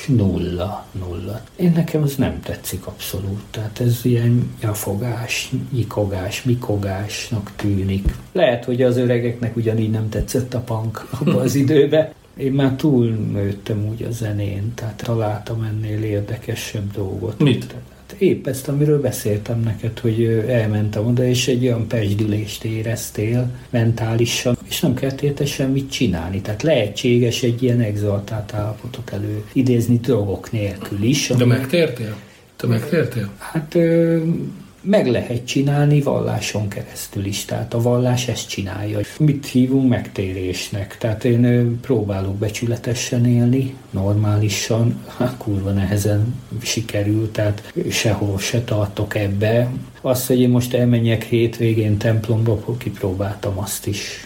[SPEAKER 3] Nulla, nulla. Én nekem az nem tetszik abszolút. Tehát ez ilyen nyafogás, nyikogás, mikogásnak tűnik. Lehet, hogy az öregeknek ugyanígy nem tetszett a punk abban az időben. Én már túlnőttem úgy a zenén, tehát találtam ennél érdekesebb dolgot.
[SPEAKER 5] Mit?
[SPEAKER 3] Tehát épp ezt, amiről beszéltem neked, hogy elmentem oda, és egy olyan pezsdülést éreztél mentálisan, és nem kellett érte semmit csinálni. Tehát lehetséges egy ilyen exaltált állapotot elő idézni drogok nélkül is.
[SPEAKER 5] De megtértél? Te megtértél?
[SPEAKER 3] Hát ö, meg lehet csinálni valláson keresztül is. Tehát a vallás ezt csinálja. Mit hívunk megtérésnek? Tehát én ö, próbálok becsületesen élni, normálisan, hát kurva nehezen sikerül, tehát sehol se tartok ebbe. Azt, hogy én most elmenjek hétvégén templomba, akkor kipróbáltam azt is.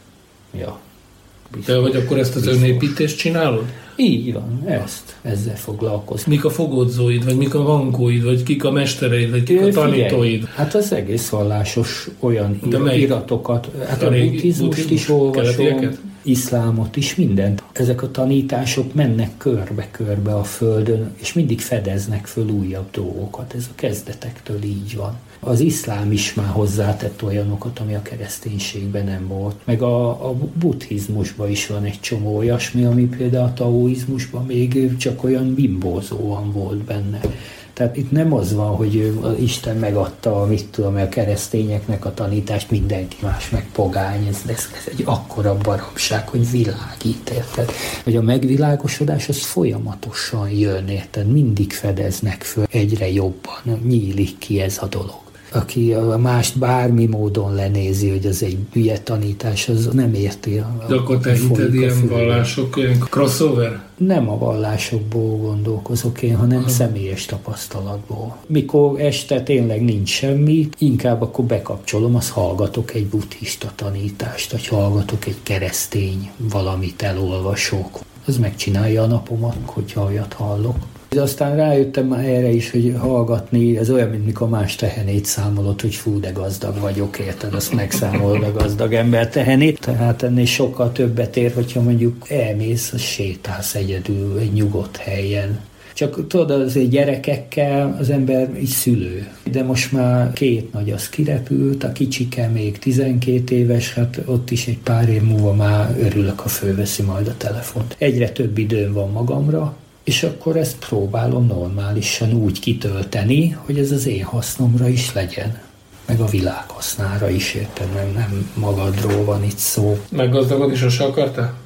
[SPEAKER 3] Ja.
[SPEAKER 5] De hogy akkor ezt az önépítést csinálod?
[SPEAKER 3] Így van, ezt, ezzel foglalkozom.
[SPEAKER 5] Mik a fogódzóid, vagy mik a vankóid, vagy kik a mestereid, vagy kik a tanítóid?
[SPEAKER 3] Hát az egész vallásos olyan
[SPEAKER 5] De
[SPEAKER 3] iratokat, hát a, a buddhizmust is olvasom, iszlámot is, mindent. Ezek a tanítások mennek körbe-körbe a földön, és mindig fedeznek föl újabb dolgokat. Ez a kezdetektől így van. Az iszlám is már hozzátett olyanokat, ami a kereszténységben nem volt. Meg a, a buddhizmusban is van egy csomó olyasmi, ami például a taoizmusban még csak olyan bimbózóan volt benne. Tehát itt nem az van, hogy Isten megadta, mit tudom, a keresztényeknek a tanítást, mindenki más meg pogány, ez, ez, ez egy akkora baromság, hogy világít, érted? Hogy a megvilágosodás az folyamatosan jön, érted? Mindig fedeznek föl, egyre jobban nyílik ki ez a dolog. Aki a mást bármi módon lenézi, hogy az egy hülye tanítás, az nem érti. A,
[SPEAKER 5] De akkor te hinted ilyen vallások, ilyen crossover?
[SPEAKER 3] Nem a vallásokból gondolkozok én, hanem ha. személyes tapasztalatból. Mikor este tényleg nincs semmi, inkább akkor bekapcsolom, azt hallgatok egy buddhista tanítást, vagy hallgatok egy keresztény valamit elolvasok. Az megcsinálja a napomat, hogyha olyat hallok. Aztán rájöttem már erre is, hogy hallgatni, ez olyan, mint mikor más tehenét számolod, hogy fú, de gazdag vagyok, érted, azt megszámolod a gazdag ember tehenét. Tehát ennél sokkal többet ér, hogyha mondjuk elmész, sétálsz egyedül egy nyugodt helyen. Csak tudod, azért gyerekekkel az ember így szülő. De most már két nagy az kirepült, a kicsike még tizenkét éves, hát ott is egy pár év múlva már örülök, ha fölveszi majd a telefont. Egyre több időm van magamra, és akkor ezt próbálom normálisan úgy kitölteni, hogy ez az én hasznomra is legyen. Meg a világ hasznára is, érted? Nem, nem magadról van itt szó.
[SPEAKER 5] Meggazdagodni sose akartál?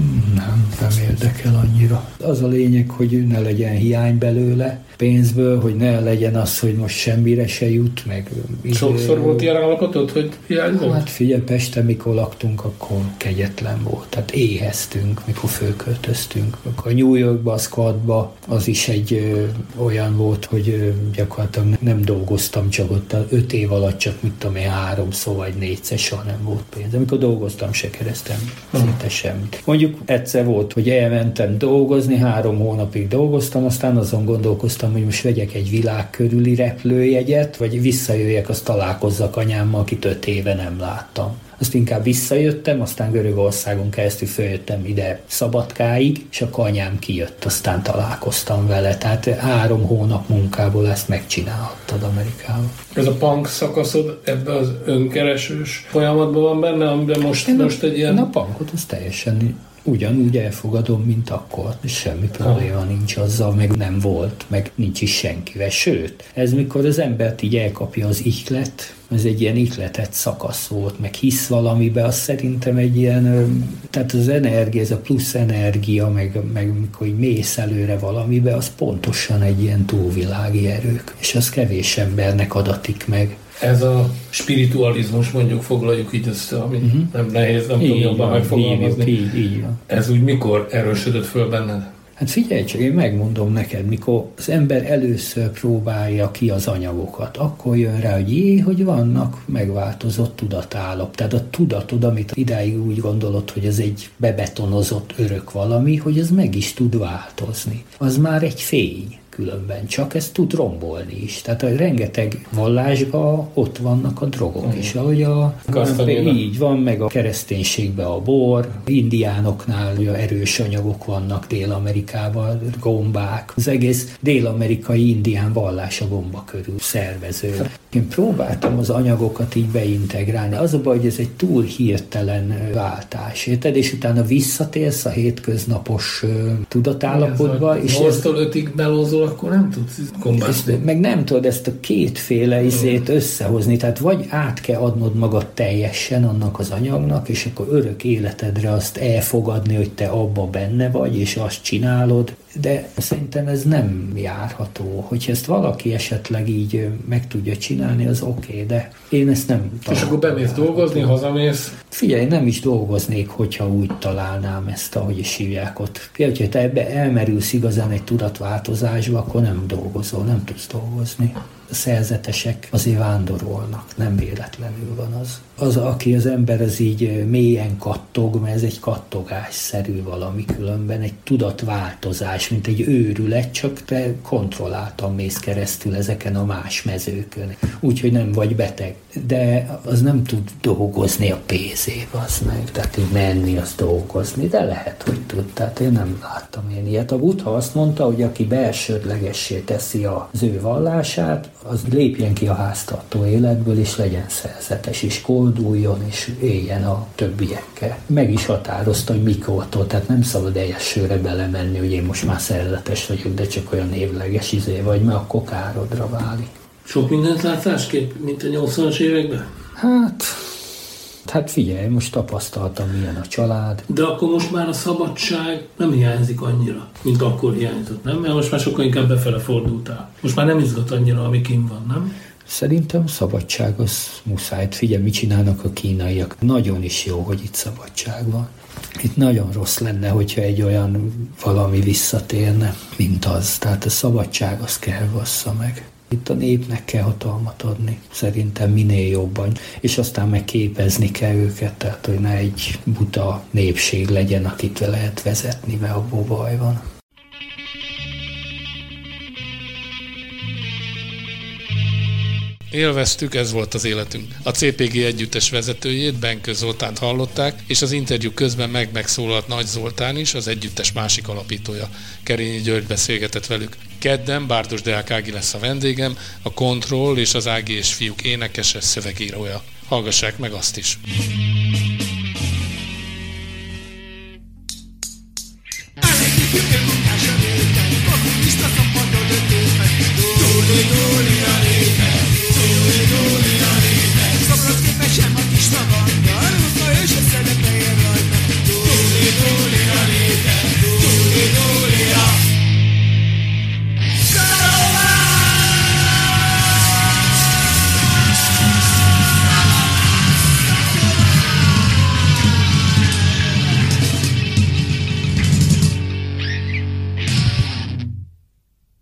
[SPEAKER 3] Nem, nem érdekel annyira. Az a lényeg, hogy ne legyen hiány belőle pénzből, hogy ne legyen az, hogy most semmire se jut, meg...
[SPEAKER 5] Sokszor volt ilyen állapotod, hogy hiány volt?
[SPEAKER 3] Hát figyelj, Pesten, mikor laktunk, akkor kegyetlen volt. Tehát éheztünk, mikor fölköltöztünk. Akkor New Yorkba, a Scottba, az is egy ö, olyan volt, hogy ö, gyakorlatilag nem dolgoztam csak ott, öt év alatt csak, mit tudom én, háromszor vagy négyszer soha nem volt pénz. Amikor dolgoztam, se keresztem szinte semmit. Mondjuk egyszer volt, hogy elmentem dolgozni, három hónapig dolgoztam, aztán azon gondolkoztam, hogy most vegyek egy világ körüli repülőjegyet, vagy visszajöjjek, azt találkozzak anyámmal, akit öt éve nem láttam. Azt inkább visszajöttem, aztán Görögországon keresztül följöttem ide Szabadkáig, és akkor anyám kijött, aztán találkoztam vele. Tehát három hónap munkából ezt megcsinálhattad Amerikában.
[SPEAKER 5] Ez a punk szakaszod ebben az önkeresős folyamatban van benne, amiben most,
[SPEAKER 3] én
[SPEAKER 5] most egy ilyen...
[SPEAKER 3] Én a punkot az teljesen ugyanúgy elfogadom, mint akkor, és semmi probléma nincs azzal, meg nem volt, meg nincs is senkivel. Sőt, ez mikor az embert így elkapja az ihlet, ez egy ilyen ihletett szakasz volt, meg hisz valamiben, az szerintem egy ilyen, tehát az energia, ez a plusz energia, meg, meg mikor így mész előre valamiben, az pontosan egy ilyen túlvilági erők, és az kevés embernek adatik meg.
[SPEAKER 5] Ez a spiritualizmus, mondjuk foglaljuk így össze, ami uh-huh. nem nehéz, nem tudom jobban megfogalmazni.
[SPEAKER 3] Így, így van.
[SPEAKER 5] Ez úgy mikor erősödött föl benned?
[SPEAKER 3] Hát figyelj csak, én megmondom neked, mikor az ember először próbálja ki az anyagokat, akkor jön rá, hogy jé, hogy vannak megváltozott tudatállap. Tehát a tudatod, amit idáig úgy gondolod, hogy ez egy bebetonozott örök valami, hogy ez meg is tud változni. Az már egy fény. Különben csak ez tud rombolni is. Tehát a rengeteg vallásban ott vannak a drogok mm. is, ahogy a, így van, meg a kereszténységben a bor, indiánoknál erős anyagok vannak Dél-Amerikában, gombák. Az egész dél-amerikai indián vallás a gomba körül szervező. Én próbáltam az anyagokat így beintegrálni. Az a baj, hogy ez egy túl hirtelen váltás, érted? És utána visszatérsz a hétköznapos uh, tudatállapotba.
[SPEAKER 5] nyolctól ötig melózol, akkor nem tudsz gombászni.
[SPEAKER 3] Meg nem tudod ezt a kétféle izét összehozni, tehát vagy át kell adnod magad teljesen annak az anyagnak, és akkor örök életedre azt elfogadni, hogy te abba benne vagy, és azt csinálod, de szerintem ez nem járható. Hogyha ezt valaki esetleg így meg tudja csinálni, az oké, okay, de én ezt nem
[SPEAKER 5] És akkor bemész dolgozni, hazamész?
[SPEAKER 3] Figyelj, nem is dolgoznék, hogyha úgy találnám ezt, ahogy is hívják ott. Figyelj, hogyha te ebbe elmerülsz igazán egy tudatváltozásba, akkor nem dolgozol, nem tudsz dolgozni. A szerzetesek azért vándorolnak, nem véletlenül van az. Az, aki az ember, az így mélyen kattog, mert ez egy kattogásszerű valami, különben egy tudatváltozás, mint egy őrület, csak te kontrolláltan mész keresztül ezeken a más mezőkön. Úgyhogy nem vagy beteg. De az nem tud dolgozni a pénzébe, az meg. Tehát így menni, az dolgozni, de lehet, hogy tud. Tehát én nem láttam én ilyet. A Buddha azt mondta, hogy aki belsődlegessé teszi az ő vallását, az lépjen ki a háztartó életből, és legyen szerzetes, és kolduljon, és éljen a többiekkel. Meg is határozta, hogy mikortól, tehát nem szabad elsőre belemenni, hogy én most már szerzetes vagyok, de csak olyan névleges izé vagy, mert akkor károdra válik.
[SPEAKER 5] Sok mindent látásképp, mint a nyolcvanas években?
[SPEAKER 3] Hát... Hát figyelj, most tapasztaltam, milyen a család.
[SPEAKER 5] De akkor most már a szabadság nem hiányzik annyira, mint akkor hiányzott, nem? Mert most már sokkal inkább befele fordultál. Most már nem izgat annyira, ami kint van, nem?
[SPEAKER 3] Szerintem a szabadság az muszáj. Figyelj, mit csinálnak a kínaiak. Nagyon is jó, hogy itt szabadság van. Itt nagyon rossz lenne, hogyha egy olyan valami visszatérne, mint az. Tehát a szabadság az kell vassza meg. Itt a népnek kell hatalmat adni, szerintem minél jobban, és aztán meg képezni kell őket, tehát hogy ne egy buta népség legyen, akit lehet vezetni, mert abból baj van.
[SPEAKER 1] Élveztük, ez volt az életünk. A cé pé gé együttes vezetőjét, Benkő Zoltánt hallották, és az interjú közben meg megszólalt Nagy Zoltán is, az együttes másik alapítója. Kerényi György beszélgetett velük. Kedden Bárdos Deák Ági lesz a vendégem, a Control és az Ági és fiúk énekese, szövegírója. Hallgassák meg azt is.